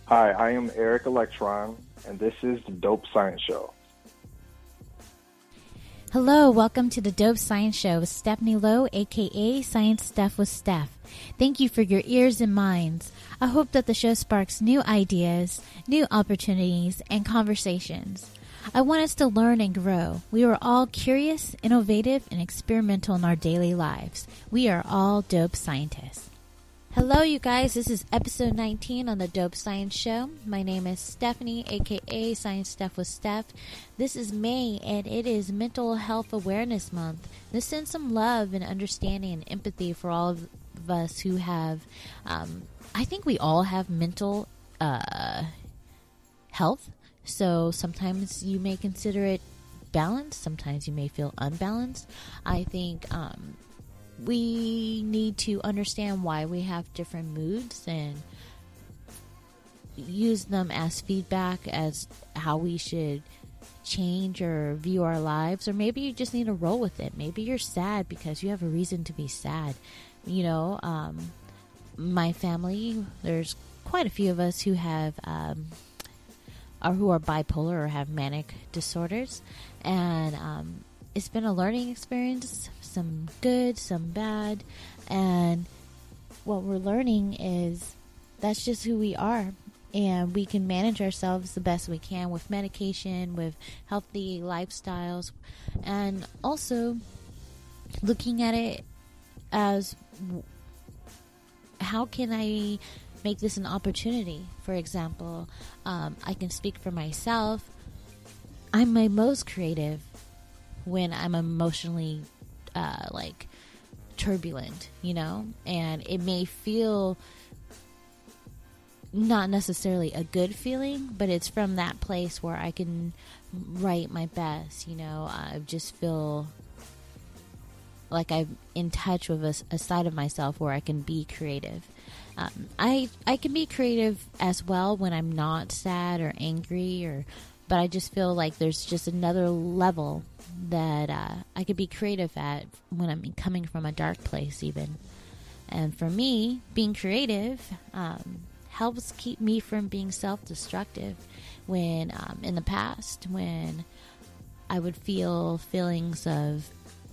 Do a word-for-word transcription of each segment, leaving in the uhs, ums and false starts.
Hi, I am Eric Electron, and this is the Dope Science Show. Hello, welcome to the Dope Science Show with Stephanie Lowe, aka Science Stuff with Steph. Thank you for your ears and minds. I hope that the show sparks new ideas, new opportunities, and conversations. I want us to learn and grow. We are all curious, innovative, and experimental in our daily lives. We are all dope scientists. Hello, you guys. This is episode nineteen on the Dope Science Show. My name is Stephanie, aka Science Stuff with Steph. This is May, and it is Mental Health Awareness Month. Let's send some love and understanding and empathy for all of us who have, um, I think we all have mental uh, health. So sometimes you may consider it balanced. Sometimes you may feel unbalanced. I think um, we need to understand why we have different moods and use them as feedback as how we should change or view our lives. Or maybe you just need to roll with it. Maybe you're sad because you have a reason to be sad. You know, um, my family, there's quite a few of us who have... Um, or who are bipolar or have manic disorders, and um, it's been a learning experience, some good, some bad, and what we're learning is that's just who we are, and we can manage ourselves the best we can with medication, with healthy lifestyles, and also looking at it as how can I make this an opportunity. For example, um, I can speak for myself. I'm my most creative when I'm emotionally uh, like turbulent, you know, and it may feel not necessarily a good feeling, but it's from that place where I can write my best, you know. I just feel like I'm in touch with a, a side of myself where I can be creative. Um, I I can be creative as well when I'm not sad or angry, or but I just feel like there's just another level that uh, I could be creative at when I'm coming from a dark place even. And for me, being creative um, helps keep me from being self-destructive when um, in the past when I would feel feelings of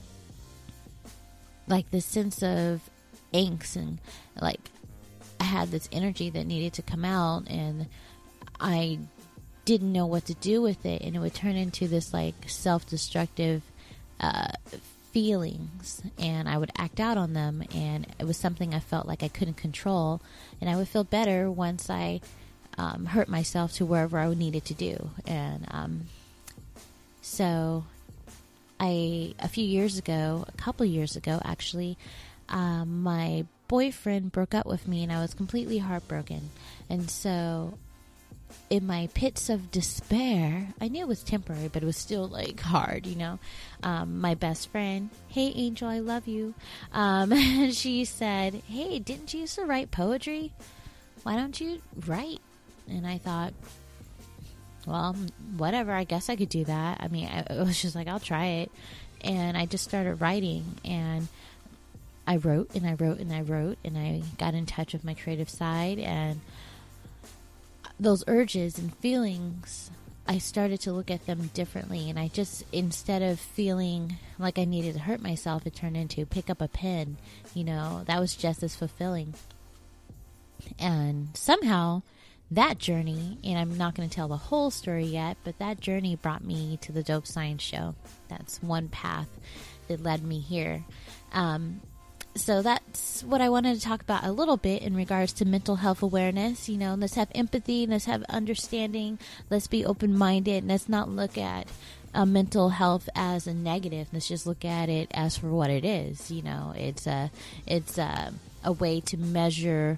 like this sense of angst and like I had this energy that needed to come out and I didn't know what to do with it, and it would turn into this like self-destructive uh, feelings, and I would act out on them, and it was something I felt like I couldn't control, and I would feel better once I um, hurt myself to wherever I needed to do. And um, so I a few years ago, a couple years ago actually, um, my boyfriend broke up with me and I was completely heartbroken. And so in my pits of despair, I knew it was temporary, but it was still like hard, you know. Um, my best friend, hey Angel, I love you. Um, she said, hey, didn't you used to write poetry? Why don't you write? And I thought, well, whatever, I guess I could do that. I mean, I, I was just like, I'll try it. And I just started writing, and I wrote and I wrote and I wrote and I got in touch with my creative side, and those urges and feelings, I started to look at them differently. And I just, instead of feeling like I needed to hurt myself, it turned into pick up a pen, you know, that was just as fulfilling. And somehow that journey, and I'm not going to tell the whole story yet, but that journey brought me to the Dope Science Show. That's one path that led me here. Um, So that's what I wanted to talk about a little bit in regards to mental health awareness. You know, let's have empathy, let's have understanding, let's be open-minded, and let's not look at uh, mental health as a negative. Let's just look at it as for what it is. You know, it's a, it's a, a way to measure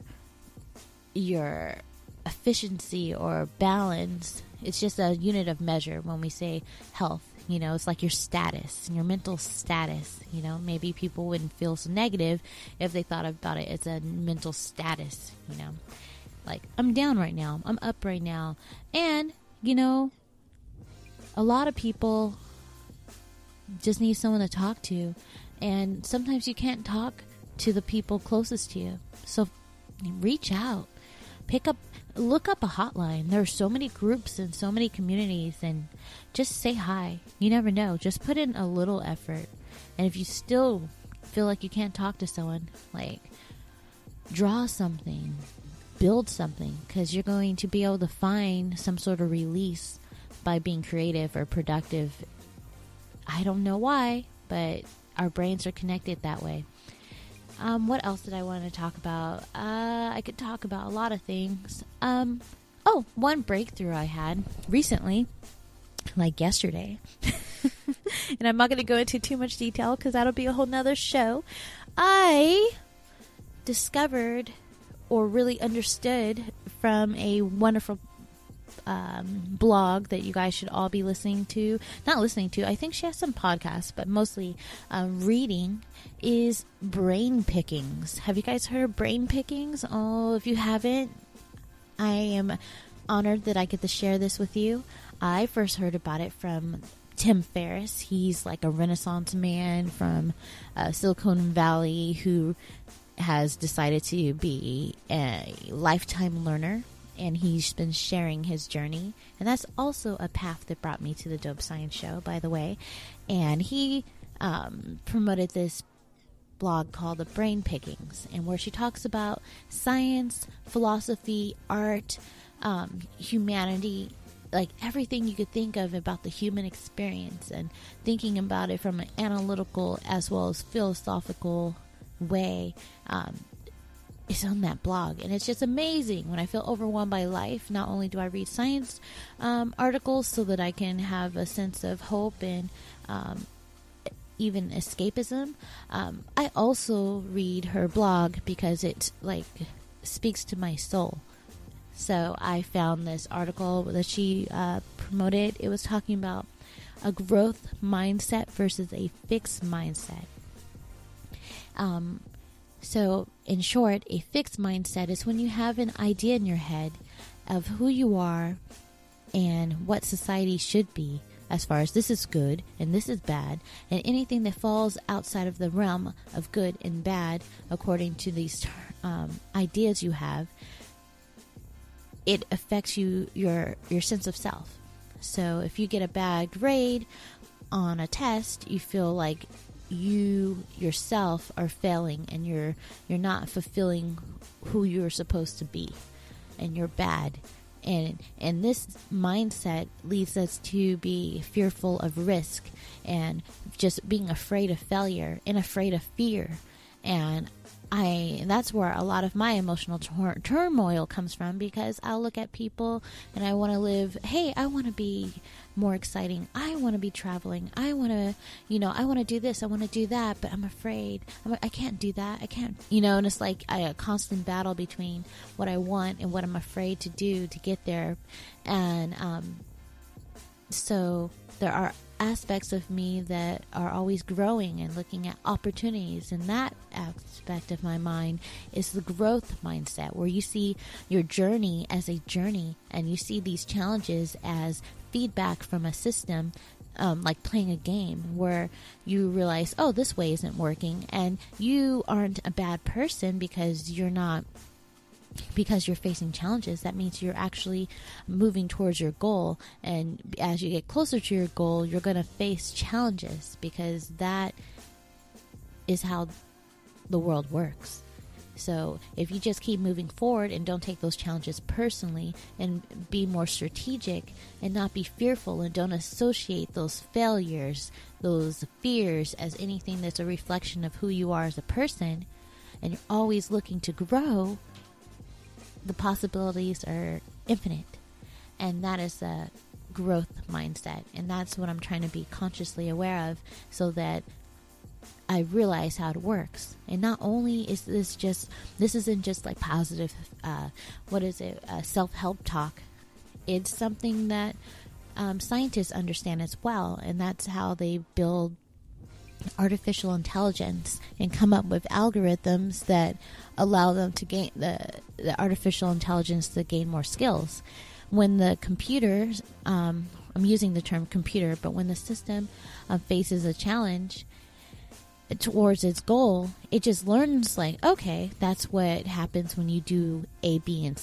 your efficiency or balance. It's just a unit of measure when we say health. You know, it's like your status, your mental status. You know, maybe people wouldn't feel so negative if they thought about it as a mental status, you know. Like, I'm down right now. I'm up right now. And, you know, a lot of people just need someone to talk to. And sometimes you can't talk to the people closest to you. So reach out. Pick up, look up a hotline. There are so many groups and so many communities, and just say hi. You never know. Just put in a little effort. And if you still feel like you can't talk to someone, like, draw something, build something, because you're going to be able to find some sort of release by being creative or productive. I don't know why, but our brains are connected that way. Um, what else did I want to talk about? Uh, I could talk about a lot of things. Um, oh, one breakthrough I had recently, like yesterday, and I'm not going to go into too much detail because that'll be a whole nother show. I discovered or really understood from a wonderful um, blog that you guys should all be listening to. Not listening to, I think she has some podcasts, but mostly um, reading, is Brain Pickings. Have you guys heard of Brain Pickings? Oh, if you haven't, I am honored that I get to share this with you. I first heard about it from Tim Ferriss. He's like a Renaissance man from uh, Silicon Valley who has decided to be a lifetime learner, and he's been sharing his journey. And that's also a path that brought me to the Dope Science Show, by the way. And he um, promoted this blog called The Brain Pickings, and where she talks about science, philosophy, art, um, humanity, like everything you could think of about the human experience, and thinking about it from an analytical as well as philosophical way. Um, is on that blog, and it's just amazing. When I feel overwhelmed by life, not only do I read science um, articles so that I can have a sense of hope and um, even escapism, um, I also read her blog because it like speaks to my soul. So I found this article that she uh, promoted. It was talking about a growth mindset versus a fixed mindset. Um, So, in short, a fixed mindset is when you have an idea in your head of who you are and what society should be, as far as this is good and this is bad, and anything that falls outside of the realm of good and bad, according to these um, ideas you have, it affects you, your your sense of self. So, if you get a bad grade on a test, you feel like you yourself are failing, and you're you're not fulfilling who you're supposed to be, and you're bad. And and this mindset leads us to be fearful of risk, and just being afraid of failure and afraid of fear. And I that's where a lot of my emotional tur- turmoil comes from, because I'll look at people and I want to live, hey, I want to be more exciting. I want to be traveling. I want to, you know, I want to do this. I want to do that, but I'm afraid. I'm, I can't do that. I can't, you know, and it's like a, a constant battle between what I want and what I'm afraid to do to get there. And um, so there are aspects of me that are always growing and looking at opportunities, and that aspect of my mind is the growth mindset, where you see your journey as a journey, and you see these challenges as feedback from a system, um, like playing a game where you realize, oh, this way isn't working, and you aren't a bad person because you're not because you're facing challenges. That means you're actually moving towards your goal, and as you get closer to your goal, you're going to face challenges, because that is how the world works. So if you just keep moving forward and don't take those challenges personally, and be more strategic and not be fearful, and don't associate those failures, those fears, as anything that's a reflection of who you are as a person, and you're always looking to grow, the possibilities are infinite. And that is a growth mindset. And that's what I'm trying to be consciously aware of, so that I realize how it works. And not only is this just, this isn't just like positive, uh, what is it, uh, self-help talk. It's something that um, scientists understand as well. And that's how they build artificial intelligence and come up with algorithms that allow them to gain the, the artificial intelligence to gain more skills. When the computer, um, I'm using the term computer, but when the system uh, faces a challenge towards its goal, it just learns like, okay, that's what happens when you do A, B, and C.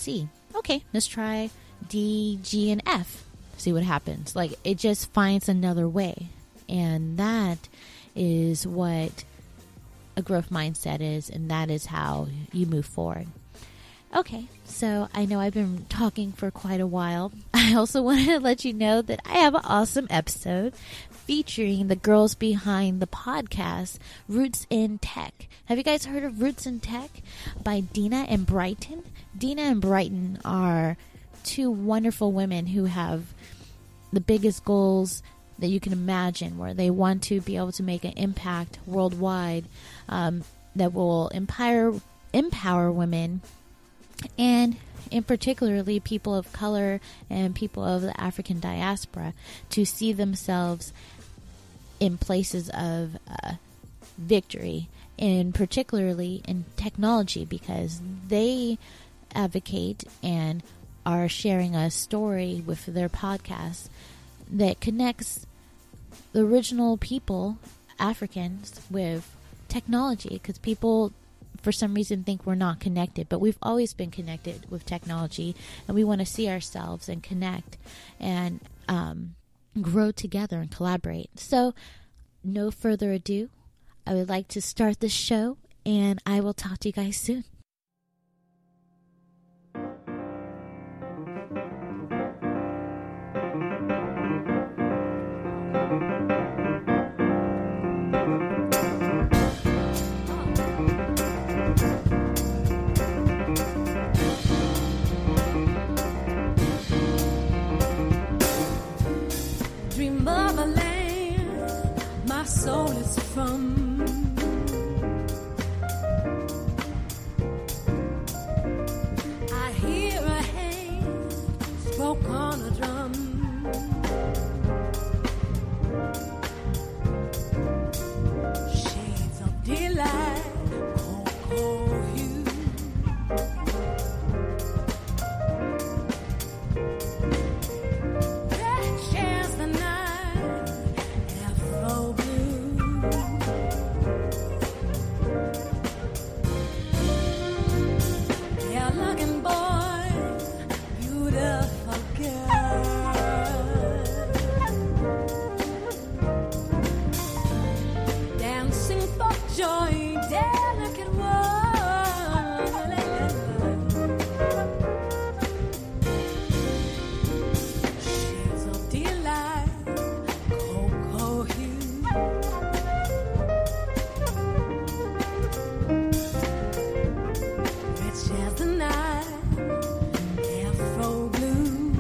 okay, let's try D, G, and F. See what happens. Like, it just finds another way. And that is what a growth mindset is, and that is how you move forward. Okay, so I know I've been talking for quite a while. I also wanted to let you know that I have an awesome episode featuring the girls behind the podcast, Roots in Tech. Have you guys heard of Roots in Tech by Dina and Brighton? Dina and Brighton are two wonderful women who have the biggest goals that you can imagine, where they want to be able to make an impact worldwide um, that will empower, empower women, and in particularly people of color and people of the African diaspora to see themselves in places of uh, victory, and particularly in technology, because they advocate and are sharing a story with their podcast that connects the original people, Africans, with technology, because people for some reason think we're not connected, but we've always been connected with technology, and we want to see ourselves and connect and um, grow together and collaborate. So no further ado, I would like to start the show, and I will talk to you guys soon. Soul is from I hear a hand stroke on a drum. Shades of delight, cocoa hue. That shares the night, afro blue. Yeah-looking boy, beautiful girl, dancing for joy, delicate world. Shades of delight, cocoa hue. Rich as the night, afro blue.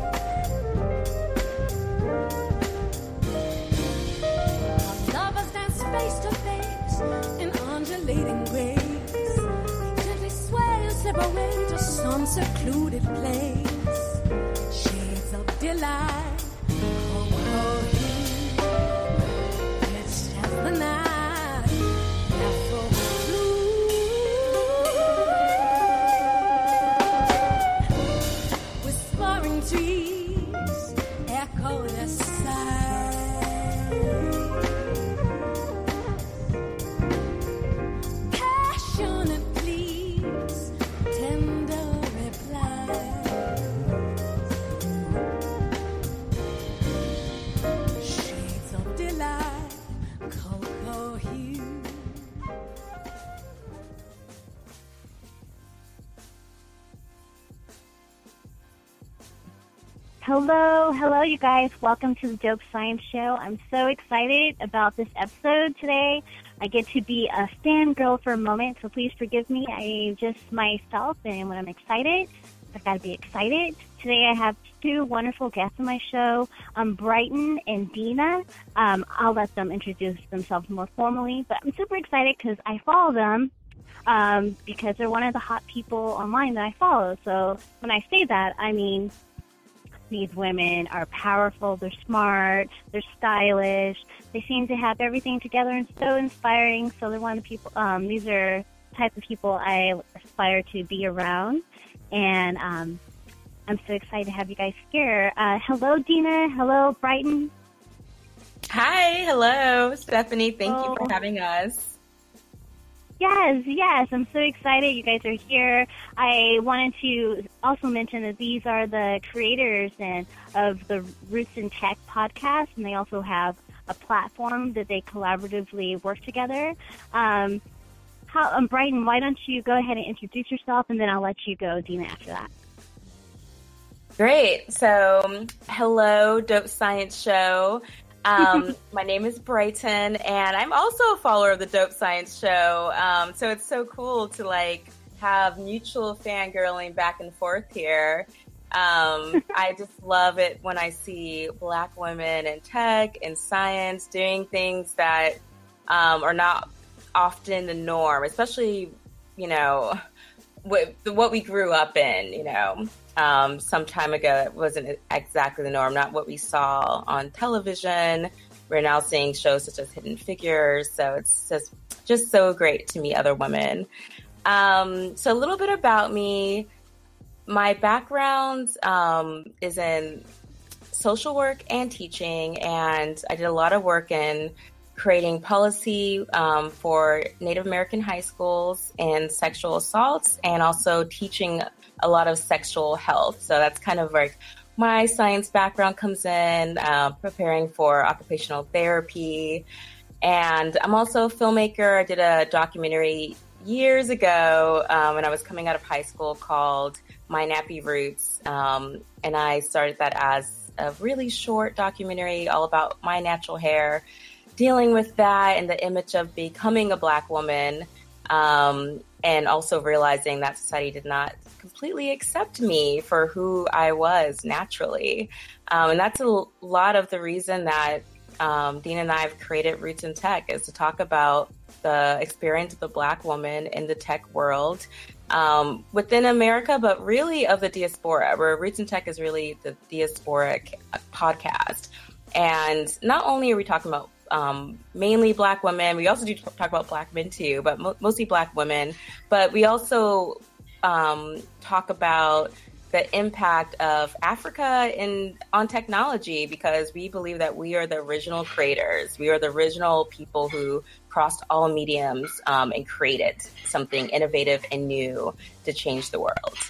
Our lovers dance face to face in undulating grace. They gently sway and separate to some secluded place. Shades of delight, cocoa hue. Rich as the night, afro blue. Whispering trees echo the sigh. Passionate pleas, tender replies. Shades of delight, cocoa hue. Hello, hello, you guys. Welcome to the Dope Science Show. I'm so excited about this episode today. I get to be a fangirl for a moment, so please forgive me. I am just myself, and when I'm excited, I've got to be excited. Today I have two wonderful guests on my show, um, Brighton and Dina. Um, I'll let them introduce themselves more formally, but I'm super excited because I follow them um, because they're one of the hot people online that I follow. So when I say that, I mean these women are powerful, they're smart, they're stylish, they seem to have everything together and so inspiring. So they're one of the people, um, these are the type of people I aspire to be around. And um, I'm so excited to have you guys here. Uh, hello, Dina. Hello, Brighton. Hi, hello, Stephanie. Thank Oh. you for having us. Yes, yes. I'm so excited you guys are here. I wanted to also mention that these are the creators and of the Roots in Tech podcast, and they also have a platform that they collaboratively work together. Um, how, um, Brighton, why don't you go ahead and introduce yourself, and then I'll let you go, Dina, after that. Great. So, hello, Dope Science Show. Um, my name is Brighton, and I'm also a follower of the Dope Science Show. Um, so it's so cool to like have mutual fangirling back and forth here. Um, I just love it when I see Black women in tech and science doing things that um, are not often the norm, especially, you know, what, what we grew up in, you know. Um, some time ago, it wasn't exactly the norm, not what we saw on television. We're now seeing shows such as Hidden Figures. So it's just, just so great to meet other women. Um, so a little bit about me. My background um, is in social work and teaching, and I did a lot of work in creating policy um, for Native American high schools and sexual assaults, and also teaching a lot of sexual health. So that's kind of like my science background comes in, uh, preparing for occupational therapy. And I'm also a filmmaker. I did a documentary years ago um, when I was coming out of high school called My Nappy Roots. Um, and I started that as a really short documentary all about my natural hair, dealing with that and the image of becoming a Black woman, um, and also realizing that society did not completely accept me for who I was naturally. Um, and that's a lot of the reason that um, Dina and I have created Roots in Tech, is to talk about the experience of the Black woman in the tech world um, within America, but really of the diaspora, where Roots in Tech is really the diasporic podcast. And not only are we talking about Um, mainly Black women. We also do talk about Black men too, but mo- mostly Black women. But we also um, talk about the impact of Africa in on technology, because we believe that we are the original creators. We are the original people who crossed all mediums um, and created something innovative and new to change the world.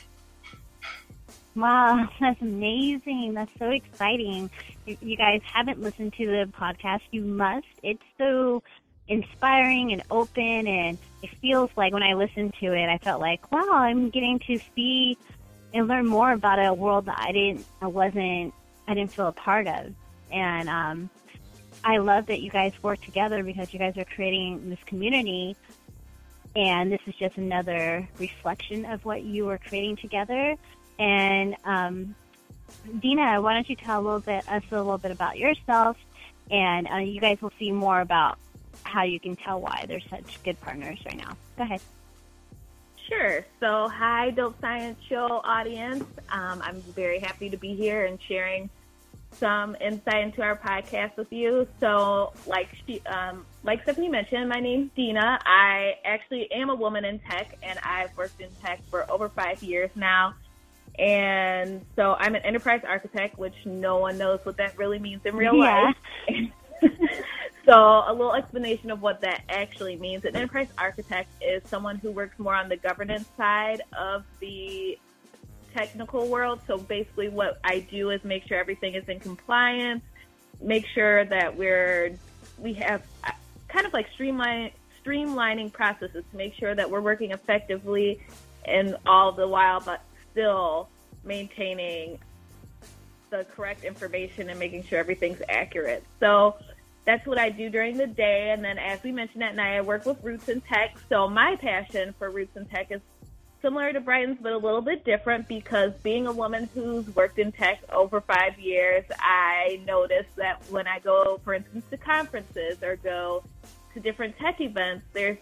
Wow, that's amazing. That's so exciting. You, you guys haven't listened to the podcast, you must. It's so inspiring and open, and it feels like when I listened to it, I felt like, wow, I'm getting to see and learn more about a world that I didn't, I wasn't, I didn't feel a part of. And um, I love that you guys work together, because you guys are creating this community, and this is just another reflection of what you were creating together. And um, Dina, why don't you tell a little bit, us a little bit about yourself, and uh, you guys will see more about how you can tell why they're such good partners right now. Go ahead. Sure. So, hi, Dope Science Show audience. Um, I'm very happy to be here and sharing some insight into our podcast with you. So, like she, um, like Stephanie mentioned, my name's Dina. I actually am a woman in tech, and I've worked in tech for over five years now. And so I'm an enterprise architect, which no one knows what that really means in real yeah. life. So a little explanation of what that actually means. An enterprise architect is someone who works more on the governance side of the technical world. So basically what I do is make sure everything is in compliance, make sure that we're, we have kind of like streamline, streamlining processes to make sure that we're working effectively, and all the while, but still maintaining the correct information and making sure everything's accurate. So that's what I do during the day. And then, as we mentioned at night, I work with Roots in Tech. So my passion for Roots in Tech is similar to Brighton's, but a little bit different, because being a woman who's worked in tech over five years, I noticed that when I go, for instance, to conferences or go to different tech events, there's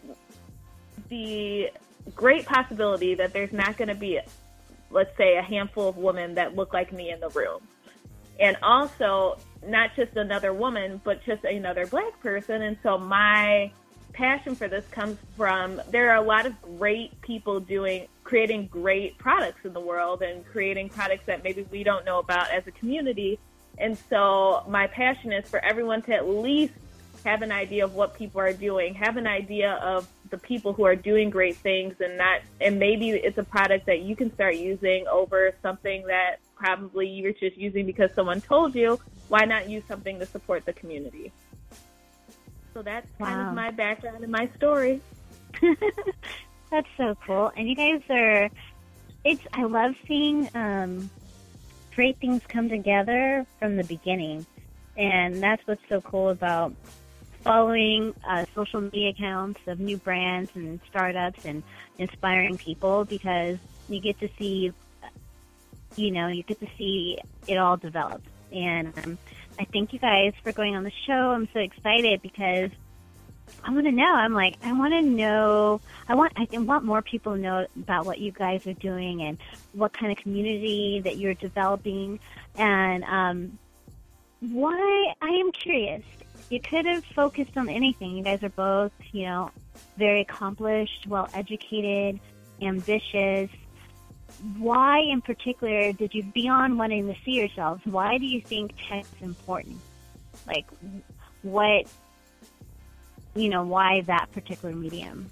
the great possibility that there's not going to be, let's say, a handful of women that look like me in the room. And also, not just another woman, but just another Black person. And so my passion for this comes from, there are a lot of great people doing, creating great products in the world, and creating products that maybe we don't know about as a community. And so my passion is for everyone to at least have an idea of what people are doing, have an idea of the people who are doing great things, and not, and maybe it's a product that you can start using over something that probably you're just using because someone told you. Why not use something to support the community? So that's kind Wow. of my background and my story. That's so cool. And you guys are, it's, I love seeing um, great things come together from the beginning. And that's what's so cool about following uh, social media accounts of new brands and startups and inspiring people, because you get to see, you know, you get to see it all develop. And um, I thank you guys for going on the show. I'm so excited because I want to know. I'm like, I want to know. I want. I want more people to know about what you guys are doing and what kind of community that you're developing. And um, why I am curious. You could have focused on anything. You guys are both, you know, very accomplished, well educated, ambitious. Why, in particular, did you, beyond wanting to see yourselves, why do you think tech is important? Like, what, you know, why that particular medium?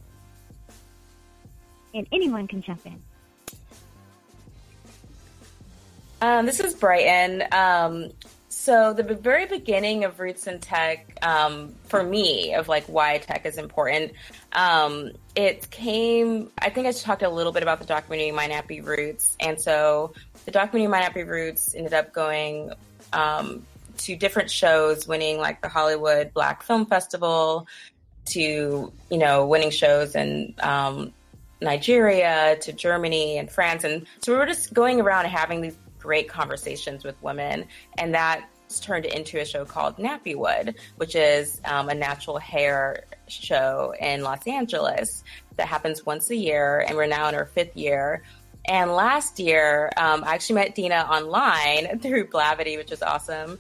And anyone can jump in. Um, this is Brighton. Um, so the very beginning of Roots in Tech, um, for me, of like why tech is important, um, it came, I think I talked a little bit about the documentary My Nappy Roots. And so the documentary My Nappy Roots ended up going um, to different shows, winning like the Hollywood Black Film Festival, to, you know, winning shows in um, Nigeria, to Germany and France. And so we were just going around and having these great conversations with women, and that turned into a show called Nappywood, which is um, a natural hair show in Los Angeles that happens once a year, and we're now in our fifth year. And last year, um, I actually met Dina online through Blavity, which was awesome.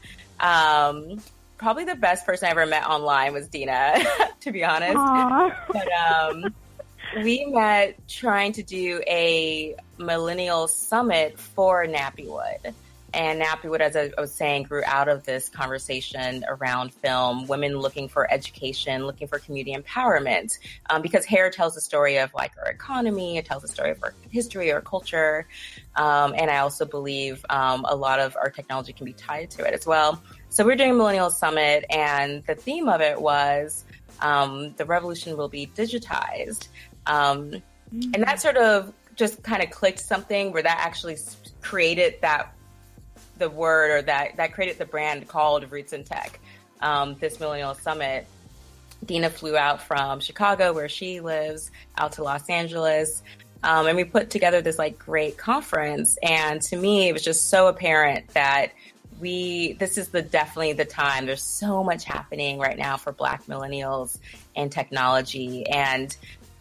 Um, probably the best person I ever met online was Dina, to be honest. Aww. But um, we met trying to do a millennial summit for Nappywood. And Nappywood, as I was saying, grew out of this conversation around film, women looking for education, looking for community empowerment, um, because hair tells the story of like our economy, it tells the story of our history, our culture. Um, and I also believe um, a lot of our technology can be tied to it as well. So we're doing a Millennial Summit, and the theme of it was um, the revolution will be digitized. Um, mm-hmm. And that sort of just kind of clicked something where that actually created that the word or that, that created the brand called Roots in Tech, um, this Millennial Summit. Dina flew out from Chicago, where she lives, out to Los Angeles. Um, and we put together this like great conference. And to me, it was just so apparent that we, this is the definitely the time. There's so much happening right now for Black millennials and technology. And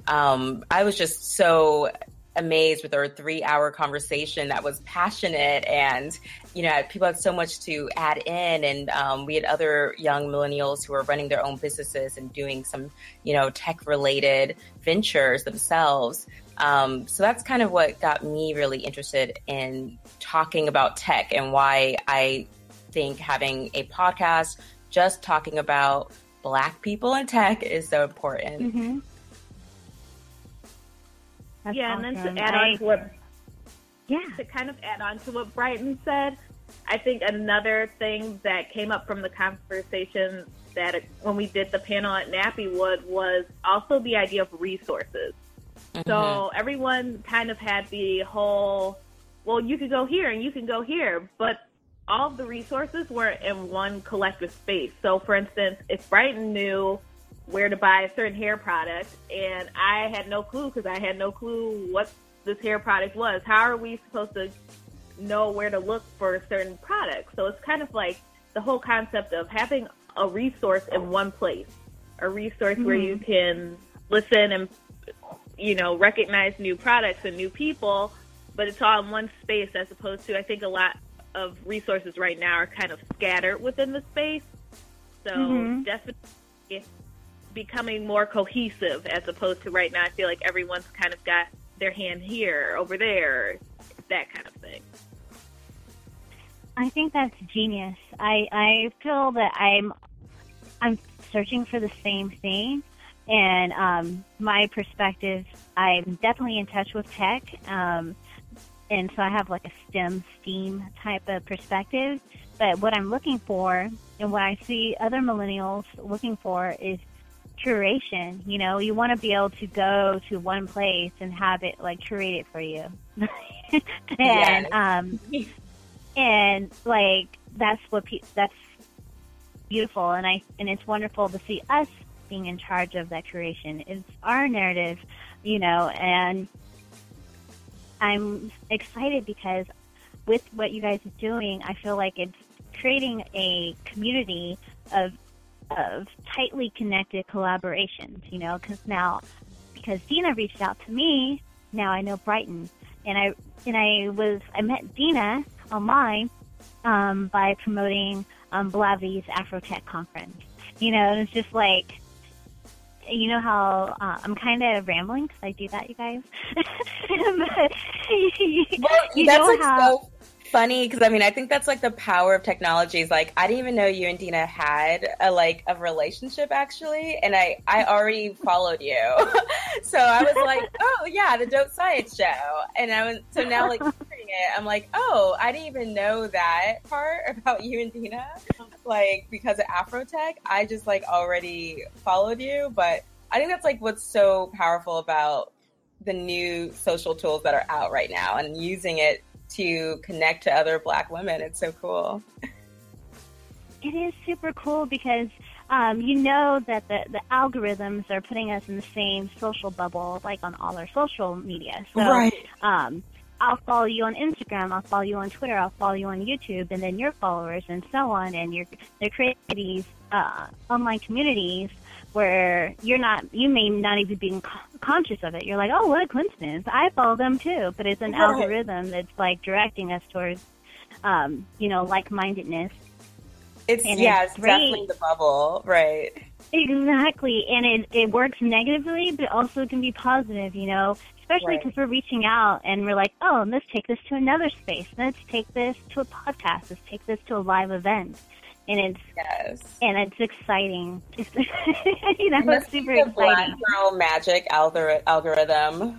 um, I was just so amazed with our three hour conversation that was passionate, and, you know, people had so much to add in. And um, we had other young millennials who were running their own businesses and doing some, you know, tech related ventures themselves. Um, so that's kind of what got me really interested in talking about tech, and why I think having a podcast just talking about Black people in tech is so important. Mm-hmm. That's yeah, awesome. and then to add I, on to what, yeah, to kind of add on to what Brighton said, I think another thing that came up from the conversation that when we did the panel at Nappywood was also the idea of resources. Mm-hmm. So everyone kind of had the whole, well, you could go here and you can go here, but all of the resources were in one collective space. So, for instance, if Brighton knew where to buy a certain hair product, and I had no clue because I had no clue what this hair product was. How are we supposed to know where to look for certain products? So it's kind of like the whole concept of having a resource in one place, a resource mm-hmm. where you can listen and, you know, recognize new products and new people, but it's all in one space, as opposed to, I think a lot of resources right now are kind of scattered within the space. So mm-hmm. definitely becoming more cohesive, as opposed to right now, I feel like everyone's kind of got their hand here, over there, that kind of thing. I think that's genius. I, I feel that I'm I'm searching for the same thing, And um, my perspective, I'm definitely in touch with tech. Um, and so I have like a STEM, STEAM type of perspective. But what I'm looking for and what I see other millennials looking for is curation. You know, you want to be able to go to one place and have it like curated for you. and, Yes. um, and like, that's what, pe- that's beautiful. And I, and it's wonderful to see us being in charge of that curation. It's our narrative, you know, and I'm excited because with what you guys are doing, I feel like it's creating a community of of tightly connected collaborations, you know, because now, because Dina reached out to me, now I know Brighton, and I and I was I met Dina online um, by promoting um, Blavi's Afrotech conference, you know, and it's just like, you know how uh, I'm kind of rambling because I do that, you guys. But, you, Well, you that's know like how. so funny because I mean I think that's like the power of technology. Is like I didn't even know you and Dina had a like a relationship actually, and I I already followed you, so I was like, oh yeah, the Dope Science Show, and I was so now like hearing it, I'm like, oh, I didn't even know that part about you and Dina, like because of Afrotech, I just like already followed you, but I think that's like what's so powerful about the new social tools that are out right now and using it to connect to other Black women. It's so cool. It is super cool because um, you know that the, the algorithms are putting us in the same social bubble, like on all our social media. So, Right. um, I'll follow you on Instagram, I'll follow you on Twitter, I'll follow you on YouTube, and then your followers and so on. And you're they're creating these uh, online communities where you're not, you may not even be con- conscious of it. You're like, oh, what a coincidence. I follow them too. But it's an Right. algorithm that's like directing us towards, um, you know, like-mindedness. It's, And yeah, it's it's great. definitely the bubble. Right. Exactly. And it, it works negatively, but also can be positive, you know, especially Right. because we're reaching out and we're like, oh, let's take this to another space. Let's take this to a podcast. Let's take this to a live event. And it's, Yes. and it's exciting. It's, you know, It it's must super be the Black exciting. girl magic algor- algorithm.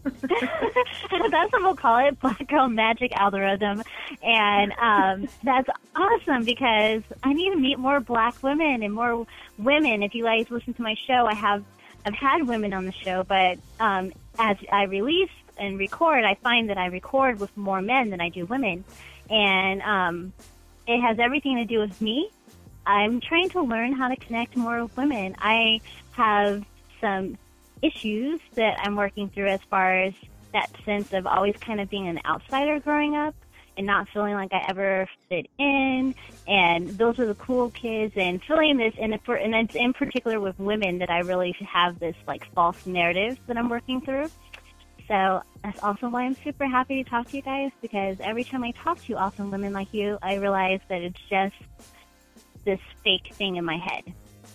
That's what we'll call it, Black Girl Magic Algorithm. And um, that's awesome because I need to meet more Black women and more women. If you guys listen to my show, I have I've had women on the show, but um, as I release and record, I find that I record with more men than I do women. And um, it has everything to do with me. I'm trying to learn how to connect more with women. I have some issues that I'm working through as far as that sense of always kind of being an outsider growing up and not feeling like I ever fit in. And those are the cool kids and feeling this, and, for, and it's in particular with women that I really have this like false narrative that I'm working through. So that's also why I'm super happy to talk to you guys, because every time I talk to awesome women like you, I realize that it's just this fake thing in my head.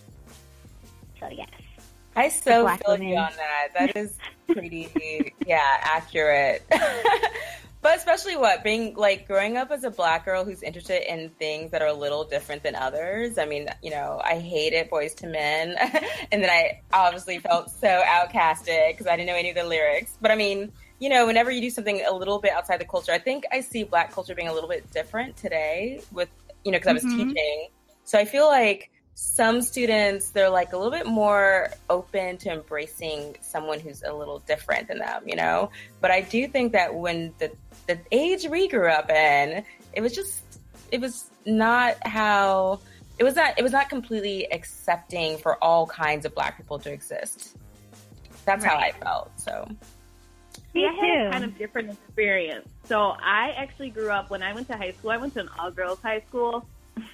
So yes. I so Black feel women. you on that. That is pretty, yeah, accurate. But especially what, being like growing up as a Black girl who's interested in things that are a little different than others. I mean, you know, I hated Boys to Men. And then I obviously felt so outcasted because I didn't know any of the lyrics. But I mean, you know, whenever you do something a little bit outside the culture, I think I see Black culture being a little bit different today with, you know, because I was Mhm. teaching. So I feel like some students, they're like a little bit more open to embracing someone who's a little different than them, you know? But I do think that when the, the age we grew up in, it was just, it was not how, it was not, it was not completely accepting for all kinds of Black people to exist. That's how I Right. felt, so. Me I had a too. kind of different experience. So I actually grew up, when I went to high school, I went to an all-girls high school.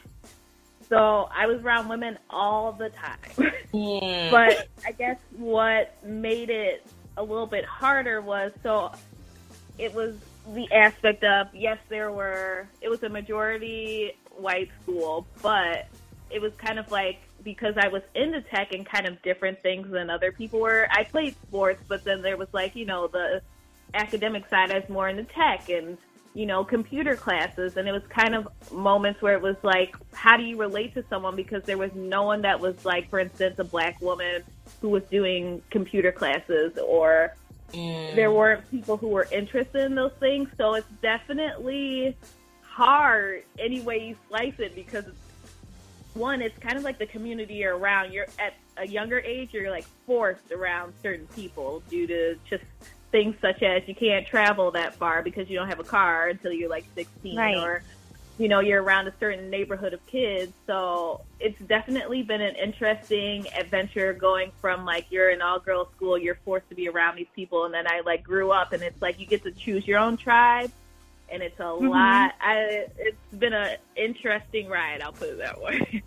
So I was around women all the time. Hmm. But I guess what made it a little bit harder was, so it was the aspect of, yes, there were, it was a majority white school, but it was kind of like, because I was into tech and kind of different things than other people were, I played sports, but then there was like, you know, the academic side, I was more into tech, and you know, computer classes. And it was kind of moments where it was like, how do you relate to someone? Because there was no one that was like, for instance, a black woman who was doing computer classes, or mm. there weren't people who were interested in those things. So it's definitely hard any way you slice it, because one, it's kind of like the community you're around. You're at a younger age, you're like forced around certain people due to just things such as you can't travel that far because you don't have a car until you're like sixteen, right. or, you know, you're around a certain neighborhood of kids. So it's definitely been an interesting adventure going from like, you're in all girls school, you're forced to be around these people. And then I like grew up, and it's like, you get to choose your own tribe. And it's a mm-hmm. lot. I, it's been an interesting ride, I'll put it that way.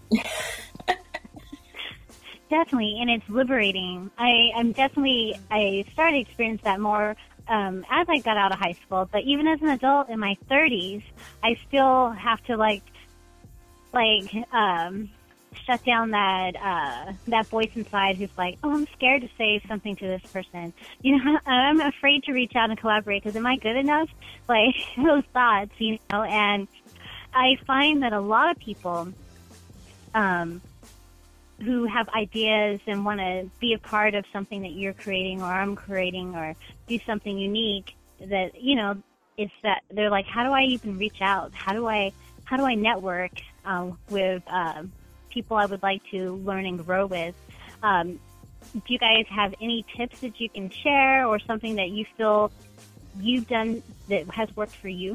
Definitely, and it's liberating. I, I'm definitely, I started to experience that more um, as I got out of high school. But even as an adult in my thirties, I still have to like, like, um, shut down that uh, that voice inside who's like, oh, I'm scared to say something to this person. You know, I'm afraid to reach out and collaborate because am I good enough? Like those thoughts, you know. And I find that a lot of people um, who have ideas and want to be a part of something that you're creating or I'm creating or do something unique, that, you know, it's that they're like, how do I even reach out? How do I how do I network um, with uh, people I would like to learn and grow with? Um, do you guys have any tips that you can share, or something that you feel you've done that has worked for you?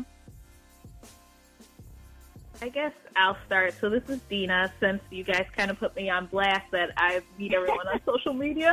I guess I'll start. So this is Dina, since you guys kind of put me on blast that I meet everyone on social media.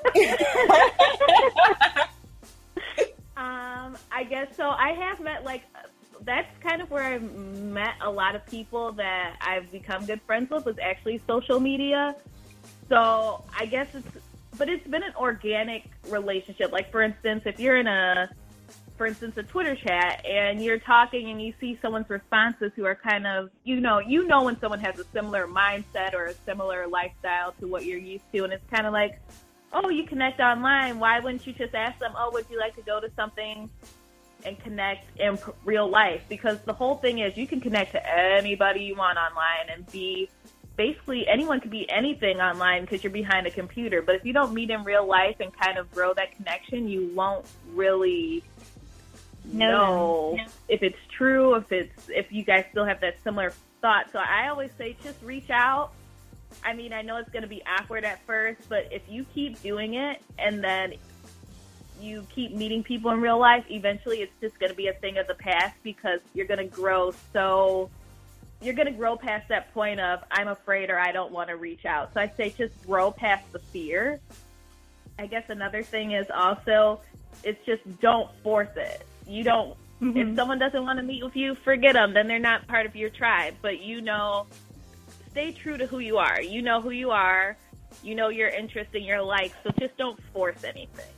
um, I guess so. I have met, like, that's kind of where I've met a lot of people that I've become good friends with, was actually social media. So I guess it's, but it's been an organic relationship. Like, for instance, if you're in a, for instance, a Twitter chat and you're talking and you see someone's responses who are kind of, you know, you know when someone has a similar mindset or a similar lifestyle to what you're used to. And it's kind of like, oh, you connect online. Why wouldn't you just ask them, oh, would you like to go to something and connect in p- real life? Because the whole thing is you can connect to anybody you want online and be, basically anyone can be anything online because you're behind a computer. But if you don't meet in real life and kind of grow that connection, you won't really no. know if it's true, if it's, if you guys still have that similar thought. So I always say just reach out. I mean, I know it's going to be awkward at first, but if you keep doing it and then you keep meeting people in real life, eventually it's just going to be a thing of the past, because you're going to grow so, you're going to grow past that point of I'm afraid or I don't want to reach out. So I say just grow past the fear. I guess another thing is also, it's just don't force it. You don't, mm-hmm. if someone doesn't want to meet with you, forget them. Then they're not part of your tribe. But you know, stay true to who you are. You know who you are. You know your interests and your likes. So just don't force anything.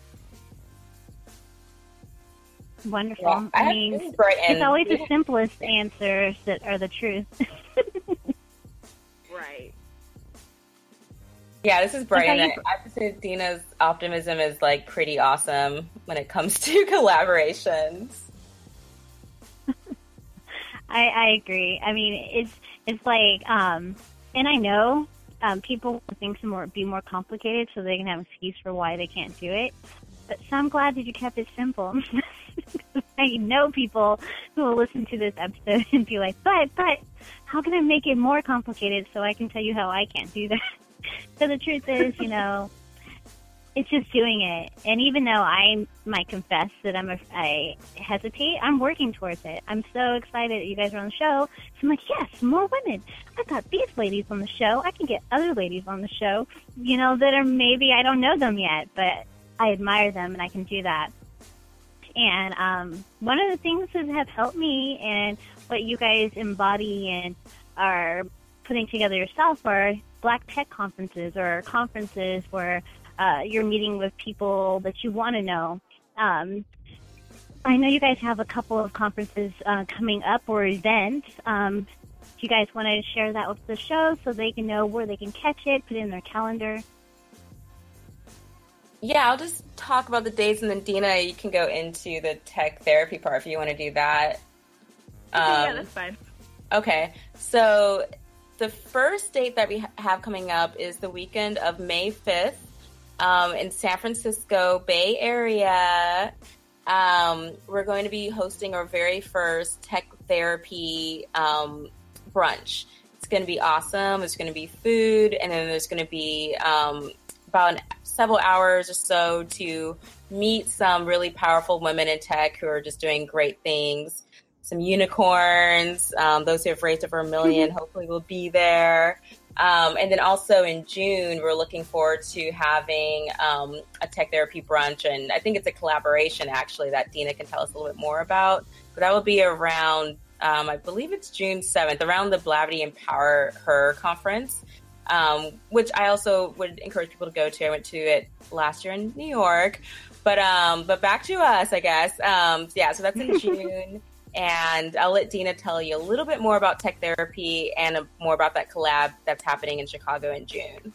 Wonderful. Yeah, I, I mean, it's always the simplest answers that are the truth. Right. Yeah, this is Brian. I, I have to say Dina's optimism is like pretty awesome when it comes to collaborations. I, I agree. I mean, it's it's like, um, and I know um, people want things to more be more complicated so they can have an excuse for why they can't do it. But so I'm glad that you kept it simple. I know people who will listen to this episode and be like, but, but, how can I make it more complicated so I can tell you how I can't do that? So the truth is, you know, it's just doing it. And even though I might confess that I'm a, I hesitate, I'm working towards it. I'm so excited that you guys are on the show. So I'm like, yes, more women. I got these ladies on the show. I can get other ladies on the show, you know, that are maybe I don't know them yet, but I admire them and I can do that. And um, one of the things that have helped me and what you guys embody and are putting together yourself are Black Tech conferences, or conferences where uh, you're meeting with people that you want to know. Um, I know you guys have a couple of conferences uh, coming up, or events. Um, do you guys want to share that with the show so they can know where they can catch it, put it in their calendar? Yeah, I'll just talk about the dates, and then Dina, you can go into the tech therapy part if you want to do that. Um, yeah, that's fine. Okay, so the first date that we ha- have coming up is the weekend of May fifth um, in San Francisco Bay Area. Um, we're going to be hosting our very first tech therapy um, brunch. It's going to be awesome. There's going to be food, and then there's going to be um, about an, several hours or so to meet some really powerful women in tech who are just doing great things. Some unicorns, um, those who have raised over a million, hopefully will be there. Um, and then also in June, we're looking forward to having um, a tech therapy brunch. And I think it's a collaboration, actually, that Dina can tell us a little bit more about. But that will be around, um, I believe it's June seventh, around the Blavity Empower Her conference, um, which I also would encourage people to go to. I went to it last year in New York. But um, but back to us, I guess. Um, yeah, so that's in June. And I'll let Dina tell you a little bit more about tech therapy and uh, more about that collab that's happening in Chicago in June.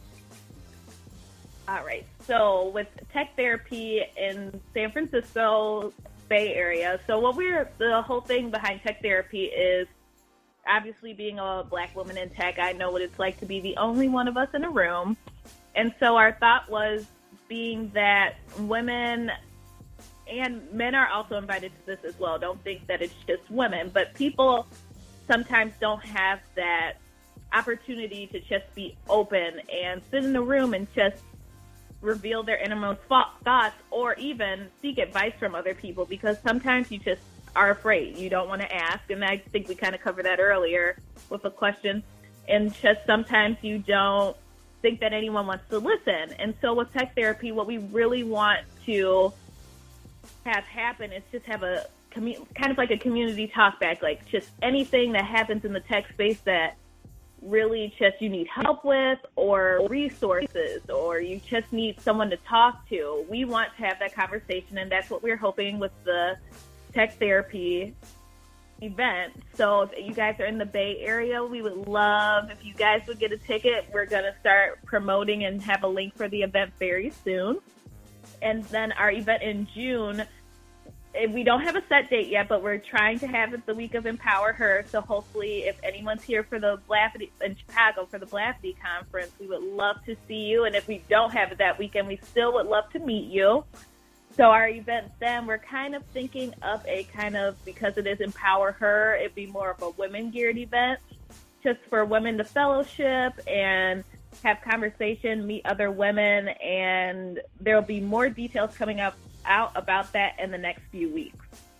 All right. So with tech therapy in San Francisco Bay Area, so what we're the whole thing behind tech therapy is obviously being a Black woman in tech. I know what it's like to be the only one of us in a room, and so our thought was being that women. And men are also invited to this as well. Don't think that it's just women, but people sometimes don't have that opportunity to just be open and sit in the room and just reveal their innermost thoughts or even seek advice from other people, because sometimes you just are afraid. You don't want to ask. And I think we kind of covered that earlier with a question. And just sometimes you don't think that anyone wants to listen. And so with tech therapy, what we really want to have happen is just have a commu- kind of like a community talk back, like just anything that happens in the tech space that really just you need help with or resources or you just need someone to talk to. We want to have that conversation, and that's what we're hoping with the tech therapy event. So if you guys are in the Bay Area, we would love if you guys would get a ticket. We're going to start promoting and have a link for the event very soon. And then our event in June, we don't have a set date yet, but we're trying to have it the week of Empower Her. So hopefully if anyone's here for the Blavity in Chicago for the Blavity conference, we would love to see you. And if we don't have it that weekend, we still would love to meet you. So our event then, we're kind of thinking of a kind of, because it is Empower Her, it'd be more of a women-geared event, just for women to fellowship and have conversation, meet other women, and there'll be more details coming up out about that in the next few weeks.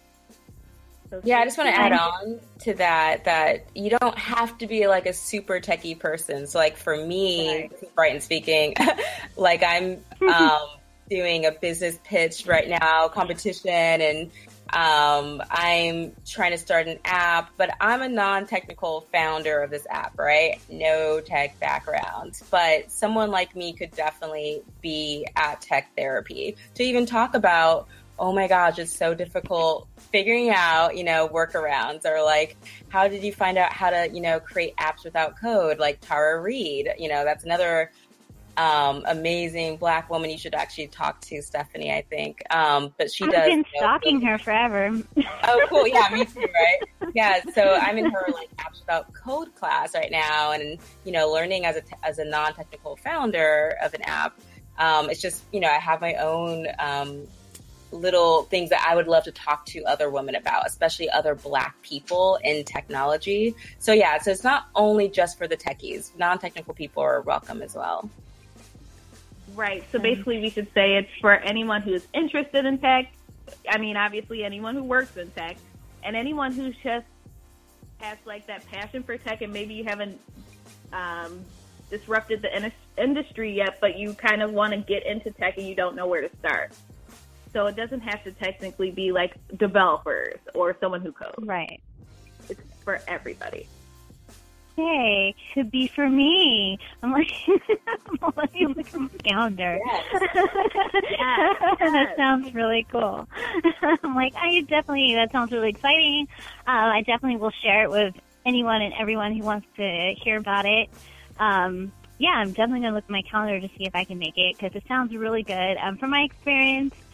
So yeah, I just want to add on to that, that you don't have to be like a super techie person. So like for me, right. Brighton speaking, like I'm um, doing a business pitch right now, competition, and Um, I'm trying to start an app, but I'm a non-technical founder of this app, right? No tech background, but someone like me could definitely be at tech therapy to even talk about, oh my gosh, it's so difficult figuring out, you know, workarounds, or like, how did you find out how to, you know, create apps without code? Like Tara Reid, you know, that's another Um, amazing Black woman. You should actually talk to Stephanie, I think. Um, but she I've does. I've been you know, stalking her forever. Oh, cool. Yeah, me too, right? Yeah. So I'm in her like apps without code class right now, and you know, learning as a te- as a non-technical founder of an app. Um, it's just, you know, I have my own um, little things that I would love to talk to other women about, especially other Black people in technology. So yeah, so it's not only just for the techies. Non-technical people are welcome as well. Right. So basically we should say it's for anyone who's interested in tech. I mean, obviously anyone who works in tech, and anyone who just has like that passion for tech, and maybe you haven't um, disrupted the in- industry yet, but you kind of want to get into tech and you don't know where to start. So it doesn't have to technically be like developers or someone who codes. Right. It's for everybody. Hey, could be for me. I'm like, let me look at my calendar. Yes. Yes. That sounds really cool. I'm like, I definitely, that sounds really exciting. Um, I definitely will share it with anyone and everyone who wants to hear about it. Um, yeah, I'm definitely going to look at my calendar to see if I can make it, because it sounds really good. Um, from my experience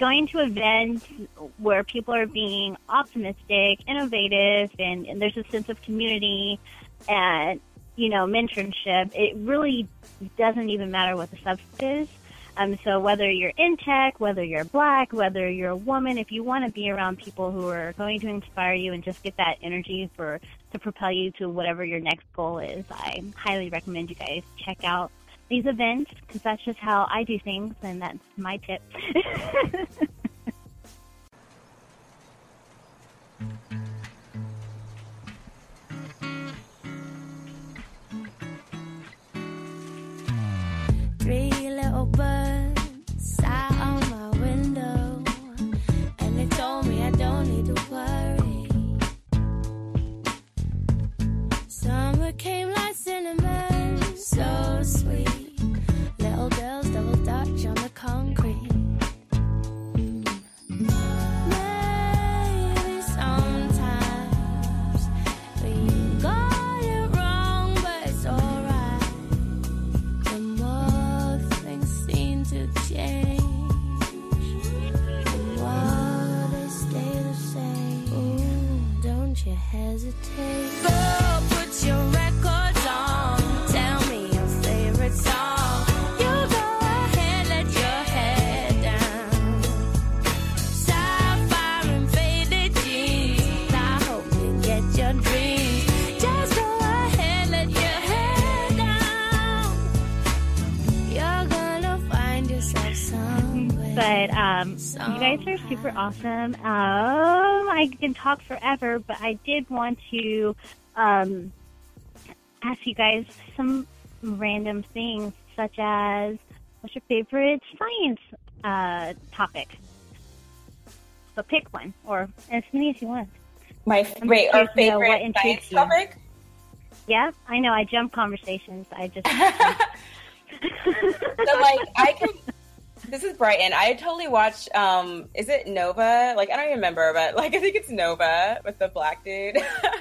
going to events where people are being optimistic, innovative, and, and there's a sense of community and, you know, mentorship, it really doesn't even matter what the substance is. Um, so whether you're in tech, whether you're black, whether you're a woman, if you want to be around people who are going to inspire you and just get that energy for to propel you to whatever your next goal is, I highly recommend you guys check out these events, because that's just how I do things, and that's my tip. Three little birds sat on my window, and they told me I don't need to worry. Summer came like cinnamon, so sweet. Little girls double dutch on the concrete. Mm. Maybe sometimes we got it wrong, but it's alright. The more things seem to change, the more they stay the same. Ooh, don't you hesitate. Go put your records on. Tell me your favorite song. You go ahead, let your head down. Sapphire and faded jeans. I hope you get your dreams. Just go ahead, let your head down. You're gonna find yourself somewhere. But um, you guys are super awesome. Um, I can talk forever, but I did want to um, ask you guys some random things, such as, what's your favorite science uh, topic? So pick one, or as many as you want. My I'm wait, our curious to know what favorite intrigues science you. topic. Yeah, I know. I jump conversations. I just. So like I can. This is Brighton. I totally watched. Um, is it Nova? Like I don't even remember, but like I think it's Nova with the black dude.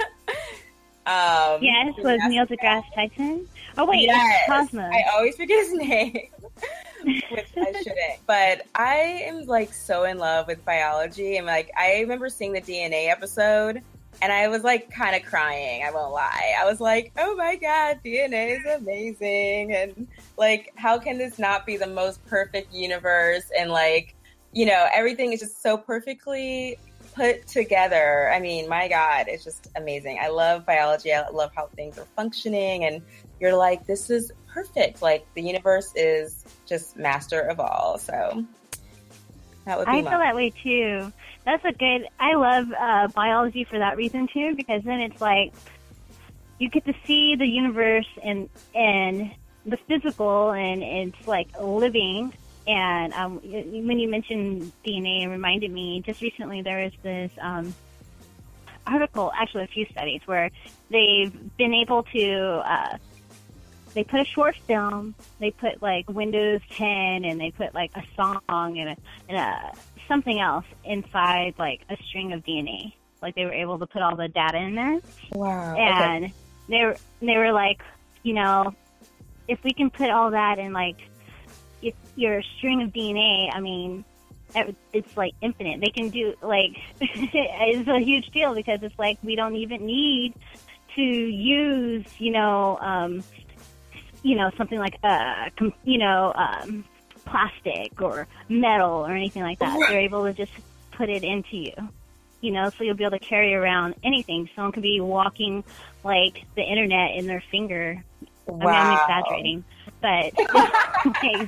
um, Yes, was Neil deGrasse Tyson. Oh wait, yes. it's Cosmos. I always forget his name, which I shouldn't. But I am like so in love with biology, and like I remember seeing the D N A episode. And I was like kind of crying, I won't lie. I was like, oh my God, D N A is amazing. And like, how can this not be the most perfect universe? And like, you know, everything is just so perfectly put together. I mean, my God, it's just amazing. I love biology. I love how things are functioning. And you're like, this is perfect. Like the universe is just master of all. So that would be I my- feel that way too. That's a good. I love uh, biology for that reason too, because then it's like you get to see the universe and and the physical, and it's like living. And um, when you mentioned D N A, it reminded me. Just recently, there was this um, article, actually a few studies, where they've been able to. Uh, they put a short film. They put like Windows ten, and they put like a song and a, and a something else inside like a string of D N A. Like they were able to put all the data in there. Wow. And okay. they were they were like, you know, if we can put all that in like if your string of D N A, I mean, it's like infinite. They can do like it's a huge deal, because it's like we don't even need to use, you know, um, you know, something like uh, you know, um, plastic or metal or anything like that. They're able to just put it into you, you know, so you'll be able to carry around anything. Someone could be walking like the internet in their finger. Wow. I mean, I'm exaggerating, but okay.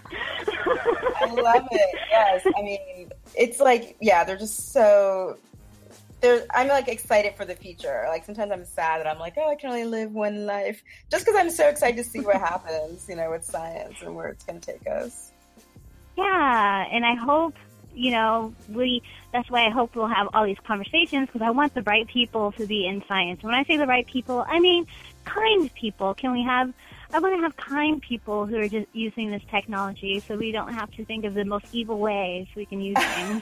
I love it. Yes. I mean, it's like, yeah, they're just so, they're, I'm like excited for the future. Like sometimes I'm sad that I'm like, oh, I can only live one life, just because I'm so excited to see what happens, you know, with science and where it's going to take us. Yeah, and I hope, you know, we, that's why I hope we'll have all these conversations, because I want the right people to be in science. When I say the right people, I mean kind people. Can we have, I want to have kind people who are just using this technology, so we don't have to think of the most evil ways we can use things.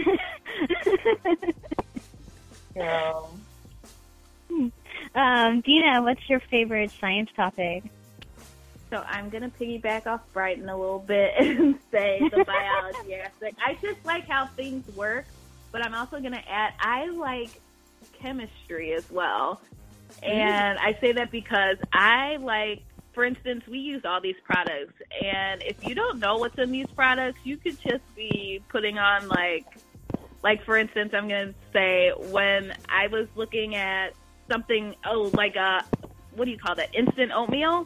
Girl. um, Dina, what's your favorite science topic? So I'm going to piggyback off Brighton a little bit and say the biology aspect. I just like how things work, but I'm also going to add, I like chemistry as well. And I say that because I like, for instance, we use all these products, and if you don't know what's in these products, you could just be putting on like, like for instance, I'm going to say when I was looking at something, oh, like a, what do you call that, instant oatmeal?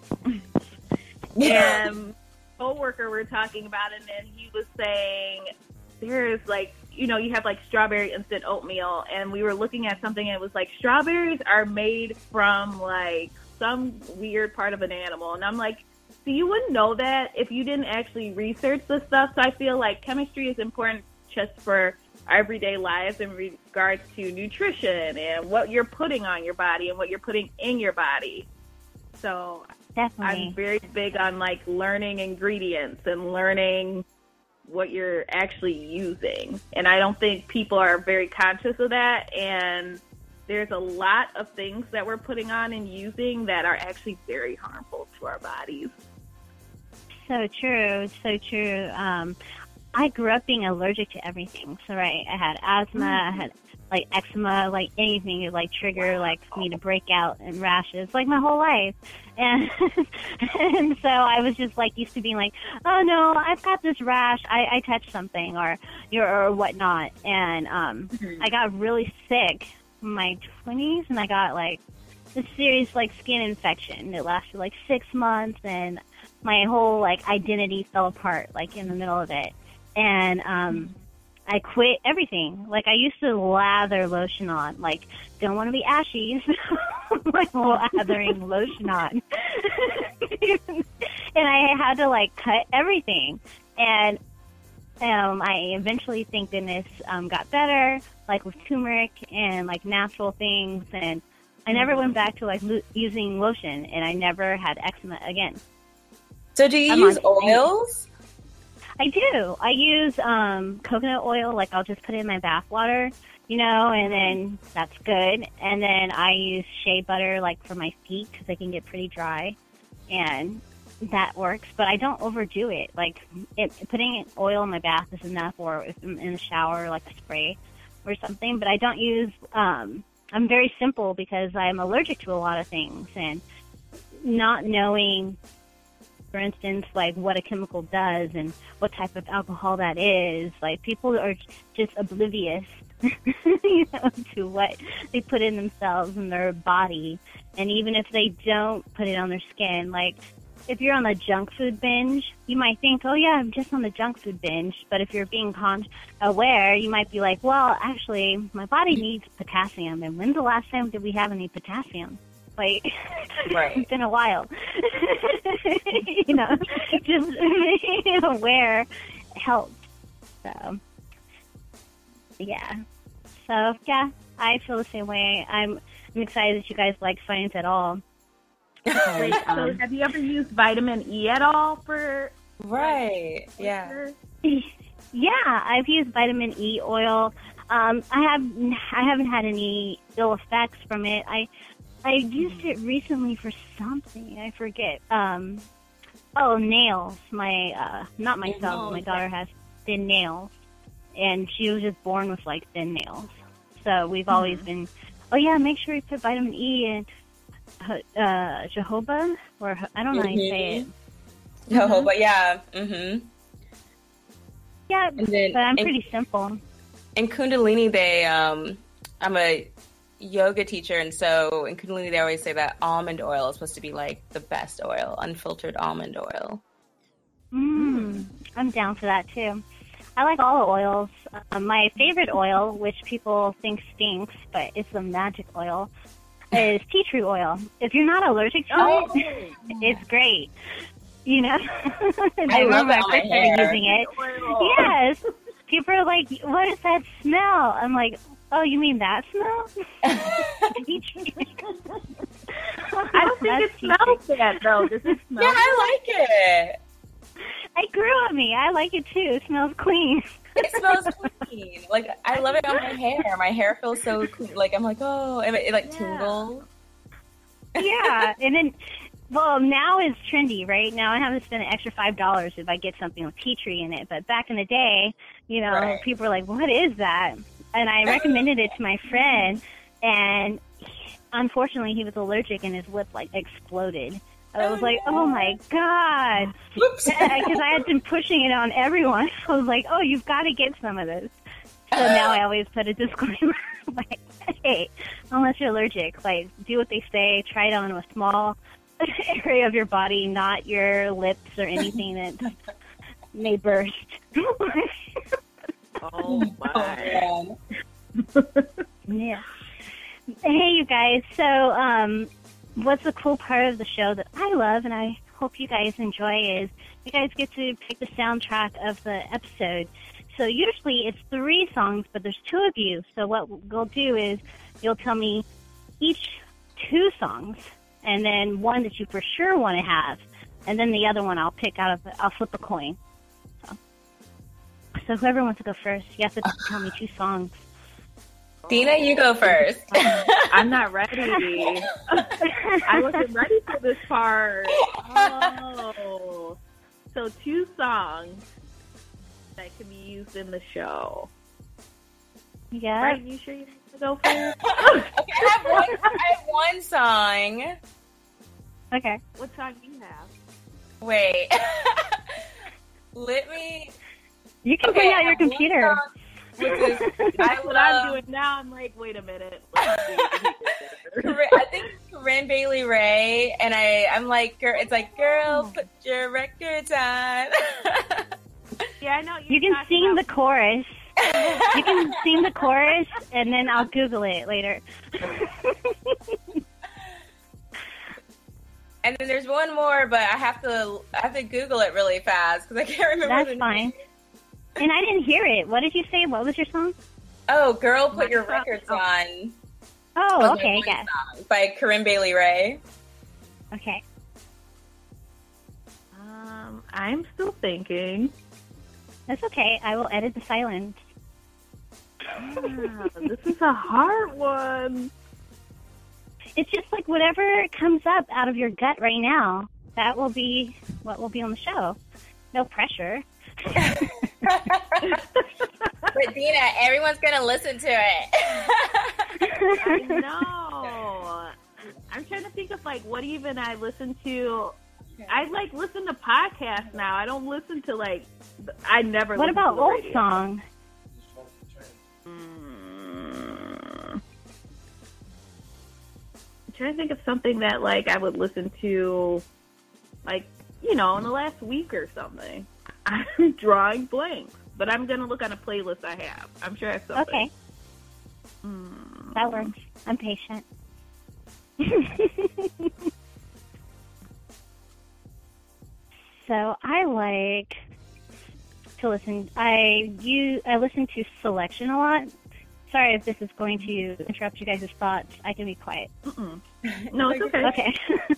And co-worker were talking about it, and he was saying there's like, you know, you have like strawberry instant oatmeal, and we were looking at something, and it was like strawberries are made from like some weird part of an animal. And I'm like, so you wouldn't know that if you didn't actually research this stuff. So I feel like chemistry is important just for our everyday lives in regards to nutrition and what you're putting on your body and what you're putting in your body. So Definitely. I'm very big on like learning ingredients and learning what you're actually using. And I don't think people are very conscious of that. And there's a lot of things that we're putting on and using that are actually very harmful to our bodies. So true, so true. Um, I grew up being allergic to everything. So, right, I had asthma, I had like eczema, like anything that like trigger like me to break out in rashes, like my whole life. And and so I was just like used to being like, oh no, I've got this rash, I, I touched something or or whatnot. And um, mm-hmm. I got really sick in my twenties, and I got like this serious like skin infection. It lasted like six months, and my whole like identity fell apart like in the middle of it. And um, I quit everything. Like I used to lather lotion on, like don't want to be ashy, like lathering lotion on. And I had to like cut everything. And um, I eventually, thank goodness, um, got better, like with turmeric and like natural things. And I never went back to like lo- using lotion, and I never had eczema again. So do you I'm use on- oils? I do. I use um, coconut oil. Like I'll just put it in my bath water, you know, and then that's good. And then I use shea butter like for my feet because they can get pretty dry, and that works. But I don't overdo it. Like it, putting oil in my bath is enough, or if I'm in the shower, like a spray or something. But I don't use. Um, I'm very simple because I'm allergic to a lot of things, and not knowing, for instance, like what a chemical does and what type of alcohol that is. Like people are just oblivious, you know, to what they put in themselves and their body. And even if they don't put it on their skin, like if you're on the junk food binge, you might think, oh yeah, I'm just on the junk food binge. But if you're being con- aware, you might be like, well, actually, my body needs potassium. And when's the last time did we have any potassium? Like, right. It's been a while. You know, just being aware helps. So, yeah. So, yeah, I feel the same way. I'm, I'm excited that you guys like science at all. Wait, so um, have you ever used vitamin E at all for? Right. Like, Yeah. Yeah, I've used vitamin E oil. Um, I have I haven't had any ill effects from it. I I used it recently for something. I forget. Um, oh, nails. My uh, not myself. My daughter has thin nails, and she was just born with like thin nails. So we've mm-hmm. always been. Oh yeah, make sure you put vitamin E in uh, jojoba, or I don't know mm-hmm. how you say it. Jojoba, mm-hmm. yeah. Mm-hmm. Yeah, then, but I'm in, pretty simple. In Kundalini, they um, I'm a yoga teacher, and so in Kundalini they always say that almond oil is supposed to be like the best oil, unfiltered almond oil. Mm, I'm down for that too. I like all the oils. Um, my favorite oil, which people think stinks, but it's the magic oil, is tea tree oil. If you're not allergic to oh, it, it's great. You know, I love it on my hair. Using it. Yes, people are like, "What is that smell?" I'm like, "Oh, you mean that smell?" I don't think it smells bad though. Does it smell? Yeah, I like it. I grew on me. I like it too. It smells clean. It smells clean. Like I love it on my hair. My hair feels so clean. Like I'm like, oh, it, it like yeah. tingles. Yeah, and then Well, now it's trendy, right? Now I have to spend an extra five dollars if I get something with tea tree in it. But back in the day, you know, Right. people were like, "What is that?" And I recommended it to my friend, and he- unfortunately, he was allergic, and his lip like exploded. I was like, "Oh my god!" Whoops. Because I had been pushing it on everyone. I was like, "Oh, you've got to get some of this." So now I always put a disclaimer, like, "Hey, unless you're allergic, like, do what they say. Try it on a small area of your body, not your lips or anything that may burst." Oh my. man. Yeah. Hey, you guys. So, um, what's the cool part of the show that I love, and I hope you guys enjoy, is you guys get to pick the soundtrack of the episode. So usually it's three songs, but there's two of you. So what we'll do is you'll tell me each two songs, and then one that you for sure want to have, and then the other one I'll pick out of. I'll flip a coin. So, so whoever wants to go first, you have to tell me two songs. Dina, you go first. I'm not ready. I wasn't ready for this part. Oh. So two songs that can be used in the show. Yeah. Right? You sure you want to go first? Okay, I have one. I have one song. Okay. What song do you have? Wait. Let me. You can Okay, bring I out your have one computer. song, which is I That's what I'm love. doing now. I'm like, wait a minute. Let's do it. Corinne- I think Corinne Bailey Ray, and I. I'm like, girl. It's like, girl, put your records on. Yeah, I know. You can sing the chorus. You can sing the chorus, and then I'll Google it later. And then there's one more, but I have to. I have to Google it really fast because I can't remember. That's the fine. name. And I didn't hear it. What did you say? What was your song? Oh, girl, put your My song- records oh. on. Oh, was my okay, one yes. song by Corinne Bailey Ray. Okay. Um, I'm still thinking. That's okay. I will edit the silence. Ah, this is a hard one. It's just like whatever comes up out of your gut right now. That will be what will be on the show. No pressure. But Dina, everyone's gonna listen to it. I know. I'm trying to think of like what even I listen to. I like listen to podcasts now. I don't listen to like. I never. What listen about to the old radio. songs? Mm. I'm trying to think of something that like I would listen to, like you know, in the last week or something. I'm drawing blanks, but I'm gonna look on a playlist I have. I'm sure I have something. Okay, Mm. that works. I'm patient. So I like to listen. I you I listen to Selection a lot. Sorry if this is going to interrupt you guys' thoughts. I can be quiet. Mm-mm. No, it's okay. Okay.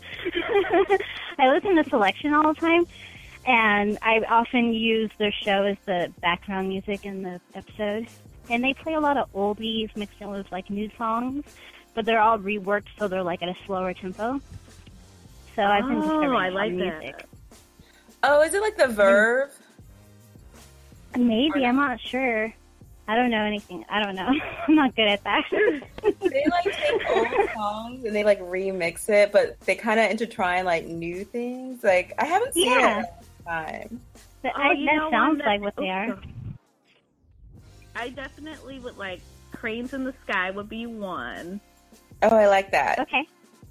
I listen to Selection all the time, and I often use their show as the background music in the episode. And they play a lot of oldies mixed in with like new songs, but they're all reworked so they're like at a slower tempo. So I've been Oh, discovering I like all that. music. Oh, is it like the Verve? Maybe, I'm not sure. I don't know anything. I don't know. I'm not good at that. They like take old songs and they like remix it, but they kind of intertwine like new things. Like I haven't seen Yeah. it in a long time. But Oh, I, you that know sounds what? like what they are. I definitely would like Cranes in the Sky would be one. Oh, I like that. Okay.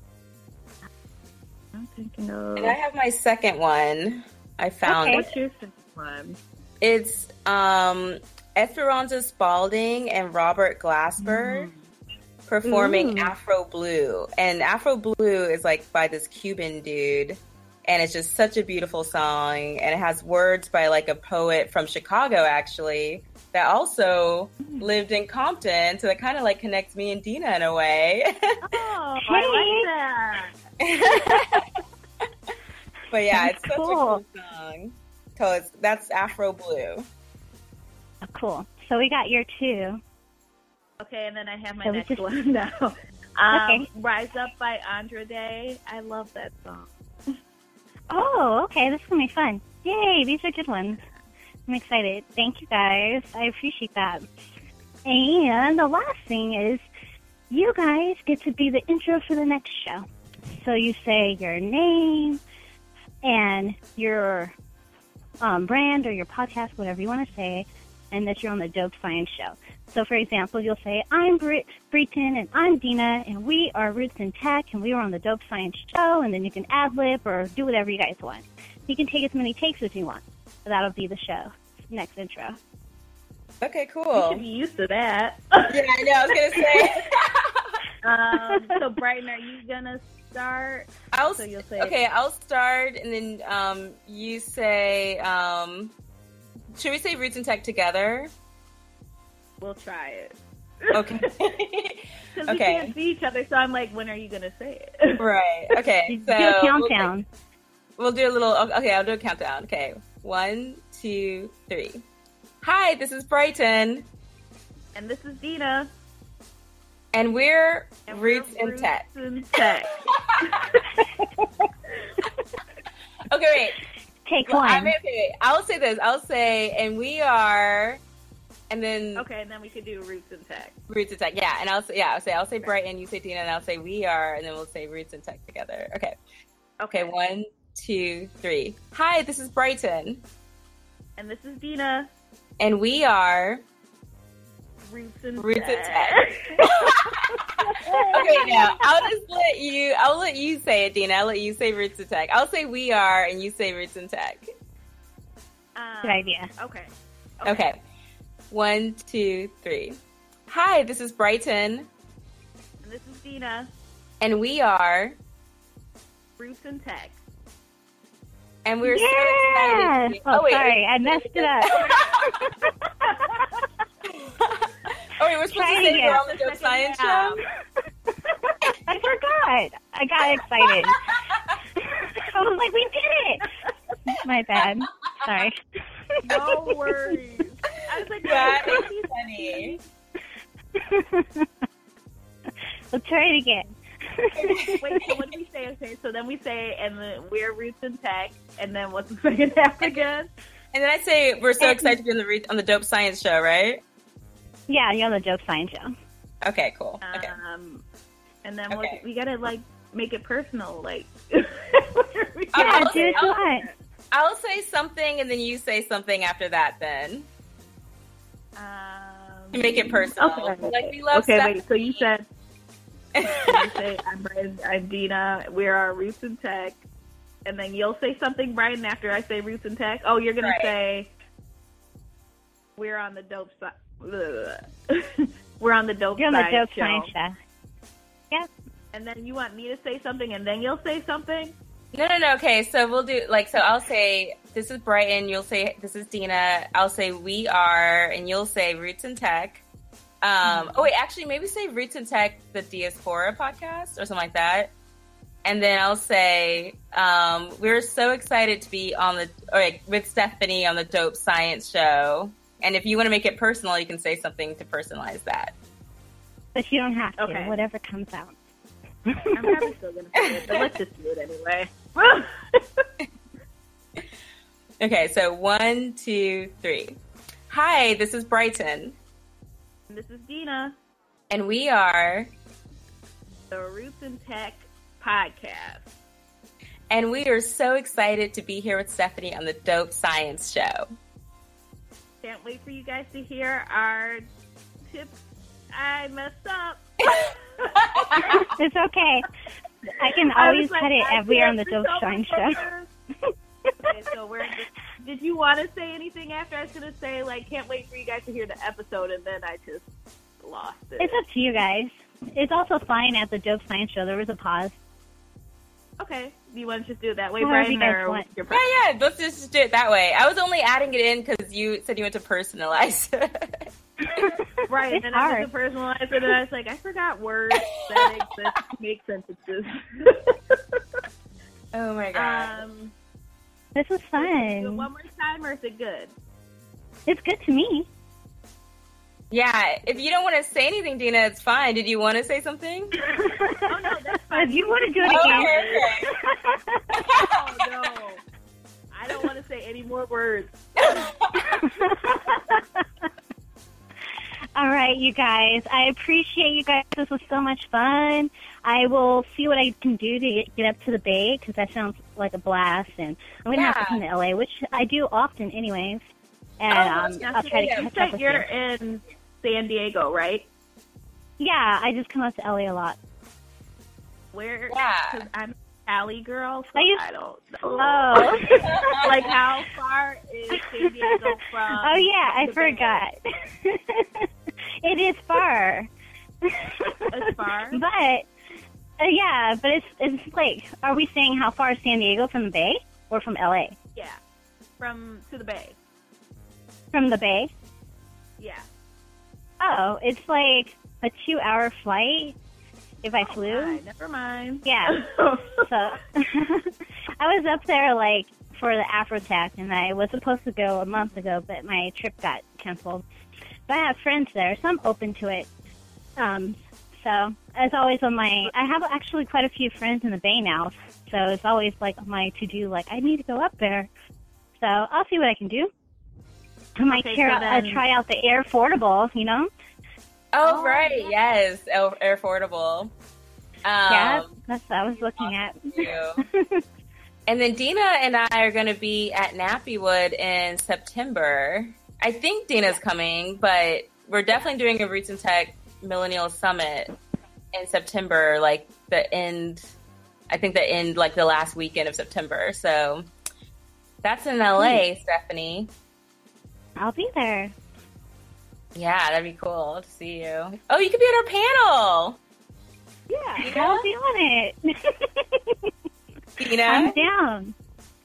I'm thinking of. And I have my second one. I found Okay. it. What's your second one? It's um, Esperanza Spalding and Robert Glasper performing Ooh. Afro Blue. And Afro Blue is like by this Cuban dude. And it's just such a beautiful song. And it has words by like a poet from Chicago, actually, that also lived in Compton. So that kind of like connects me and Dina in a way. Oh, Hey. I like that. But yeah, That's it's such cool. a cool song. Cause that's Afro Blue. Oh, cool. So we got your two. Okay, and then I have my So we next just- one now. Um, Okay. Rise Up by Andra Day. I love that song. Oh, okay. This is going to be fun. Yay, these are good ones. I'm excited. Thank you, guys. I appreciate that. And the last thing is you guys get to be the intro for the next show. So you say your name and your um, brand or your podcast, whatever you want to say, and that you're on the Dope Science Show. So, for example, you'll say, I'm Brit Breton, and I'm Dina, and we are Roots in Tech, and we were on the Dope Science Show, and then you can ad-lib or do whatever you guys want. You can take as many takes as you want. So that'll be the show. Next intro. Okay, You cool. should be used to that. Yeah, I know. I was gonna say. um, so, Brighton, are you gonna start? I'll So you'll say- okay. I'll start, and then um, you say. Um, should we say Roots and Tech together? We'll try it. Okay. Because we Okay. can't see each other, so I'm like, when are you gonna say it? Right. Okay. Do So a we'll- countdown. We'll do a little. Okay, I'll do a countdown. Okay, one, two, three. Hi, this is Brighton, And this is Dina. and we're And we're Roots and Tech. and Tech. Okay, wait. Take Well, I one. mean, okay, wait. I'll say this. I'll say, and we are, and then Okay, and then we could do Roots and Tech. Roots and Tech. Yeah, and I'll say, yeah, I'll say, I'll say Brighton. You say Dina, and I'll say we are, and then we'll say Roots and Tech together. Okay. Okay. One, two, three. Hi, this is Brighton, And this is Dina. and we are Roots and Roots and Tech. Tech. Okay, now I'll just let you. I'll let you say it, Dina. I'll let you say Roots and Tech. I'll say we are, and you say Roots and Tech. Um, Good idea. Okay. Okay. One, two, three. Hi, this is Brighton, And this is Dina. and we are, Roots and Tech. and we're Yeah! so excited. to be- Oh, wait, sorry. I messed it up. Oh wait, we're supposed Try to it say again. we're on the Dope Science round. Show. I forgot. I got excited. I was like, we did it. My bad. Sorry. No worries. I was like, That no, is funny. Let's try it again. Wait, so what do we say? Okay, so then we say, and then we're Roots and Tech, and then what's the second half again? And then I say we're so excited to be on the re- on the Dope Science Show, right? Yeah, you're on the Dope Science Show. Okay, cool. Okay. Um, and then Okay. we'll, we gotta like make it personal, like. Uh, Yeah, I'll, do what you want. I'll say something, and then you say something after that. Then Um, to make it personal. Okay. Like we love. Okay, Stephanie. wait. So you said. You say, I'm Brian, I'm Dina. We're our Roots and Tech, and then you'll say something, Brian, after I say Roots and Tech. Oh, you're gonna Right. say we're on the dope side. We're on the dope You're on the side Dope show. Science Show. Yep. And then you want me to say something, and then you'll say something. No, no, no. Okay, so we'll do like so. I'll say this is Brighton. You'll say this is Dina. I'll say we are, and you'll say Roots and Tech. Um, oh wait, actually, maybe say Roots and Tech, the Diaspora podcast, or something like that. And then I'll say um, we're so excited to be on the or, like, with Stephanie on the Dope Science Show. And if you want to make it personal, you can say something to personalize that. But you don't have to. Okay. Whatever comes out. I'm probably still gonna say it, but let's just do it anyway. Okay, so one, two, three. Hi, this is Brighton, This is Dina, and we are, the Roots and Tech podcast. and we are so excited to be here with Stephanie on the Dope Science Show. Can't wait for you guys to hear our tips. I messed up. It's okay. I can I was always like, cut it I if we're on the can't Dope Science Show. remember. Okay, so we're just, did you want to say anything after? I was going to say, like, can't wait for you guys to hear the episode, and then I just lost it. It's up to you guys. It's also fine at the Dope Science Show. There was a pause. Okay. Do you want to just do it that way, However you Brian? guys Or want. your Yeah, yeah, let's just do it that way. I was only adding it in because you said you went to personalize. Right, It's and then I hard. went to personalize it, and I was like, I forgot words that exist to make sentences. Oh my god. um, This was do it fun. one more time, or is it good? It's good to me. Yeah, if you don't want to say anything, Dina, it's fine. Did you want to say something? Oh, no, that's fine. If you want to do it Oh, again. okay, okay. Oh, no. say any more words. All right, you guys. I appreciate you guys. This was so much fun. I will see what I can do to get, get up to the Bay because that sounds like a blast. And I'm going to have to Yeah. come to L A, which I do often anyways. And Oh, um, yeah, I'll try to yeah. You catch up said with you're you. in San Diego, right? Yeah, I just come out to L A a lot. Where? Yeah. Because I'm a Cali girl, so I used- I don't know. Oh. Like, how far is San Diego from? Oh, yeah, I the Bay? forgot. It is far. It's far? But, uh, yeah, but it's, it's like, are we saying how far is San Diego from the Bay or from L A? Yeah. From to the Bay. From the Bay? Yeah. Oh, it's like a two-hour flight if I flew. Fine, never mind. Yeah. So I was up there like for the Afrotech, and I was supposed to go a month ago, but my trip got canceled. But I have friends there, so I'm open to it. Um, so as always on my, I have actually quite a few friends in the Bay now, so it's always like on my to-do, like I need to go up there. So I'll see what I can do. I might Okay, try, so out, then- uh, try out the Air Affordable, you know? Oh, Oh, right. Yes. Air, Air Affordable. Um, Yeah, that's what I was looking at. you. And then Dina and I are going to be at Nappywood in September. I think Dina's coming, but we're definitely doing a Roots and Tech Millennial Summit in September, like the end, I think the end, like the last weekend of September. So that's in L A, Stephanie. I'll be there. Yeah, that'd be cool to see you. Oh, you could be at our panel. Yeah. Dina? I'll be on it. Dina? I'm down.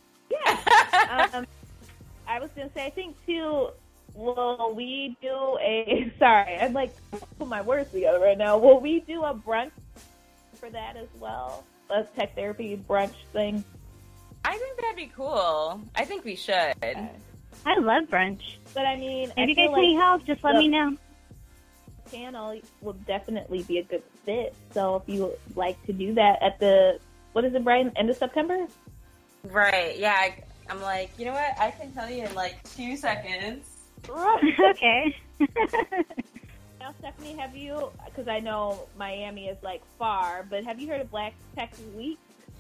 um, I was gonna say, I think too. Will we do a? Sorry, I'm like put my words together right now. Will we do a brunch for that as well? A tech therapy brunch thing. I think that'd be cool. I think we should. I love brunch. But I mean, If I you feel guys like need help, just let the me know. panel will definitely be a good fit. So if you would like to do that at the what is it, Brian? End of September? Right. Yeah. I, I'm like, you know what? I can tell you in like two seconds. Okay. Now, Stephanie, have you? Because I know Miami is like far, but have you heard of Black Tech Week?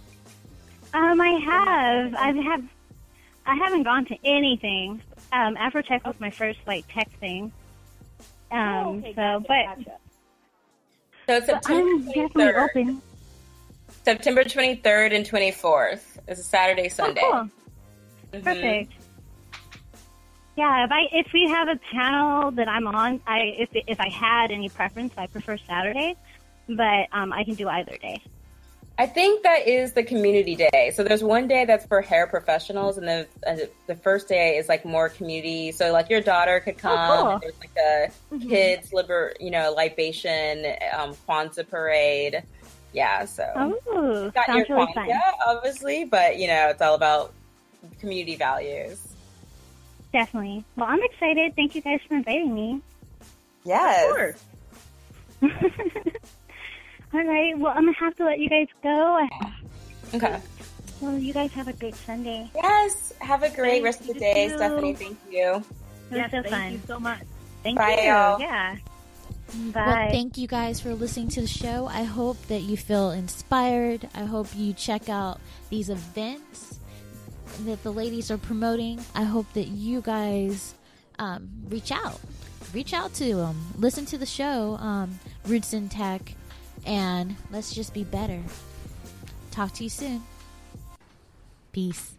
um, I have. I have. I haven't gone to anything. Um, Afrotech was my first like tech thing. Um, oh, okay, so, gotcha, but, gotcha. So it's but September I'm definitely twenty-third. open. September twenty-third and twenty-fourth. It's a Saturday, Sunday. Oh, cool. Mhm. Perfect. Yeah, if I if we have a panel that I'm on, I if if I had any preference, I prefer Saturday, but um, I can do either day. I think that is the community day. So there's one day that's for hair professionals, and the uh, the first day is like more community. So like your daughter could come. Oh, cool. And there's like a kids liber, you know, libation, um, Kwanzaa parade. Yeah, so Oh, got your sounds really Kwanzaa, fun. obviously, but you know, it's all about community values. Definitely. Well, I'm excited. Thank you guys for inviting me. Yes. Of course. All right. Well, I'm gonna have to let you guys go. Okay. Well, you guys have a great Sunday. Yes. Have a great Thank rest of the you, day, too. Stephanie. Thank you. It was Yes, so thank fun. you so much. Thank Bye, you. y'all. Yeah. Bye. Well, thank you guys for listening to the show. I hope that you feel inspired. I hope you check out these events that the ladies are promoting. I hope that you guys um, reach out. Reach out to them. Listen to the show, um, Roots in Tech, and let's just be better. Talk to you soon. Peace.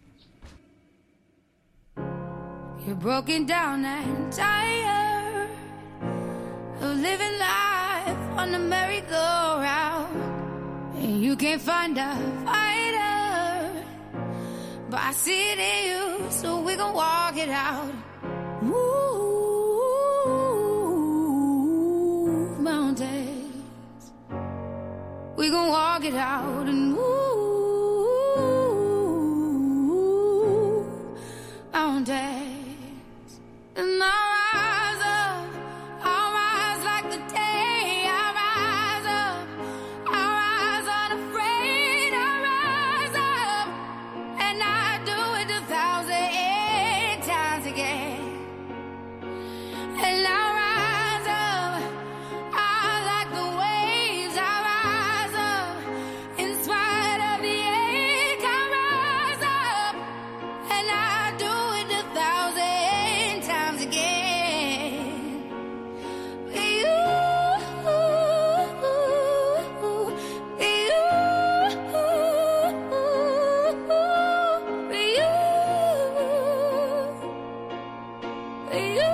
You're broken down and tired of living life on the merry-go-round, and you can't find a fighter, but I see it in you, so we gon' walk it out. Move mountains, we gon' walk it out and move mountains. And I rise up, I rise like the day. I rise up, I rise unafraid. I rise up, and I do it a thousand You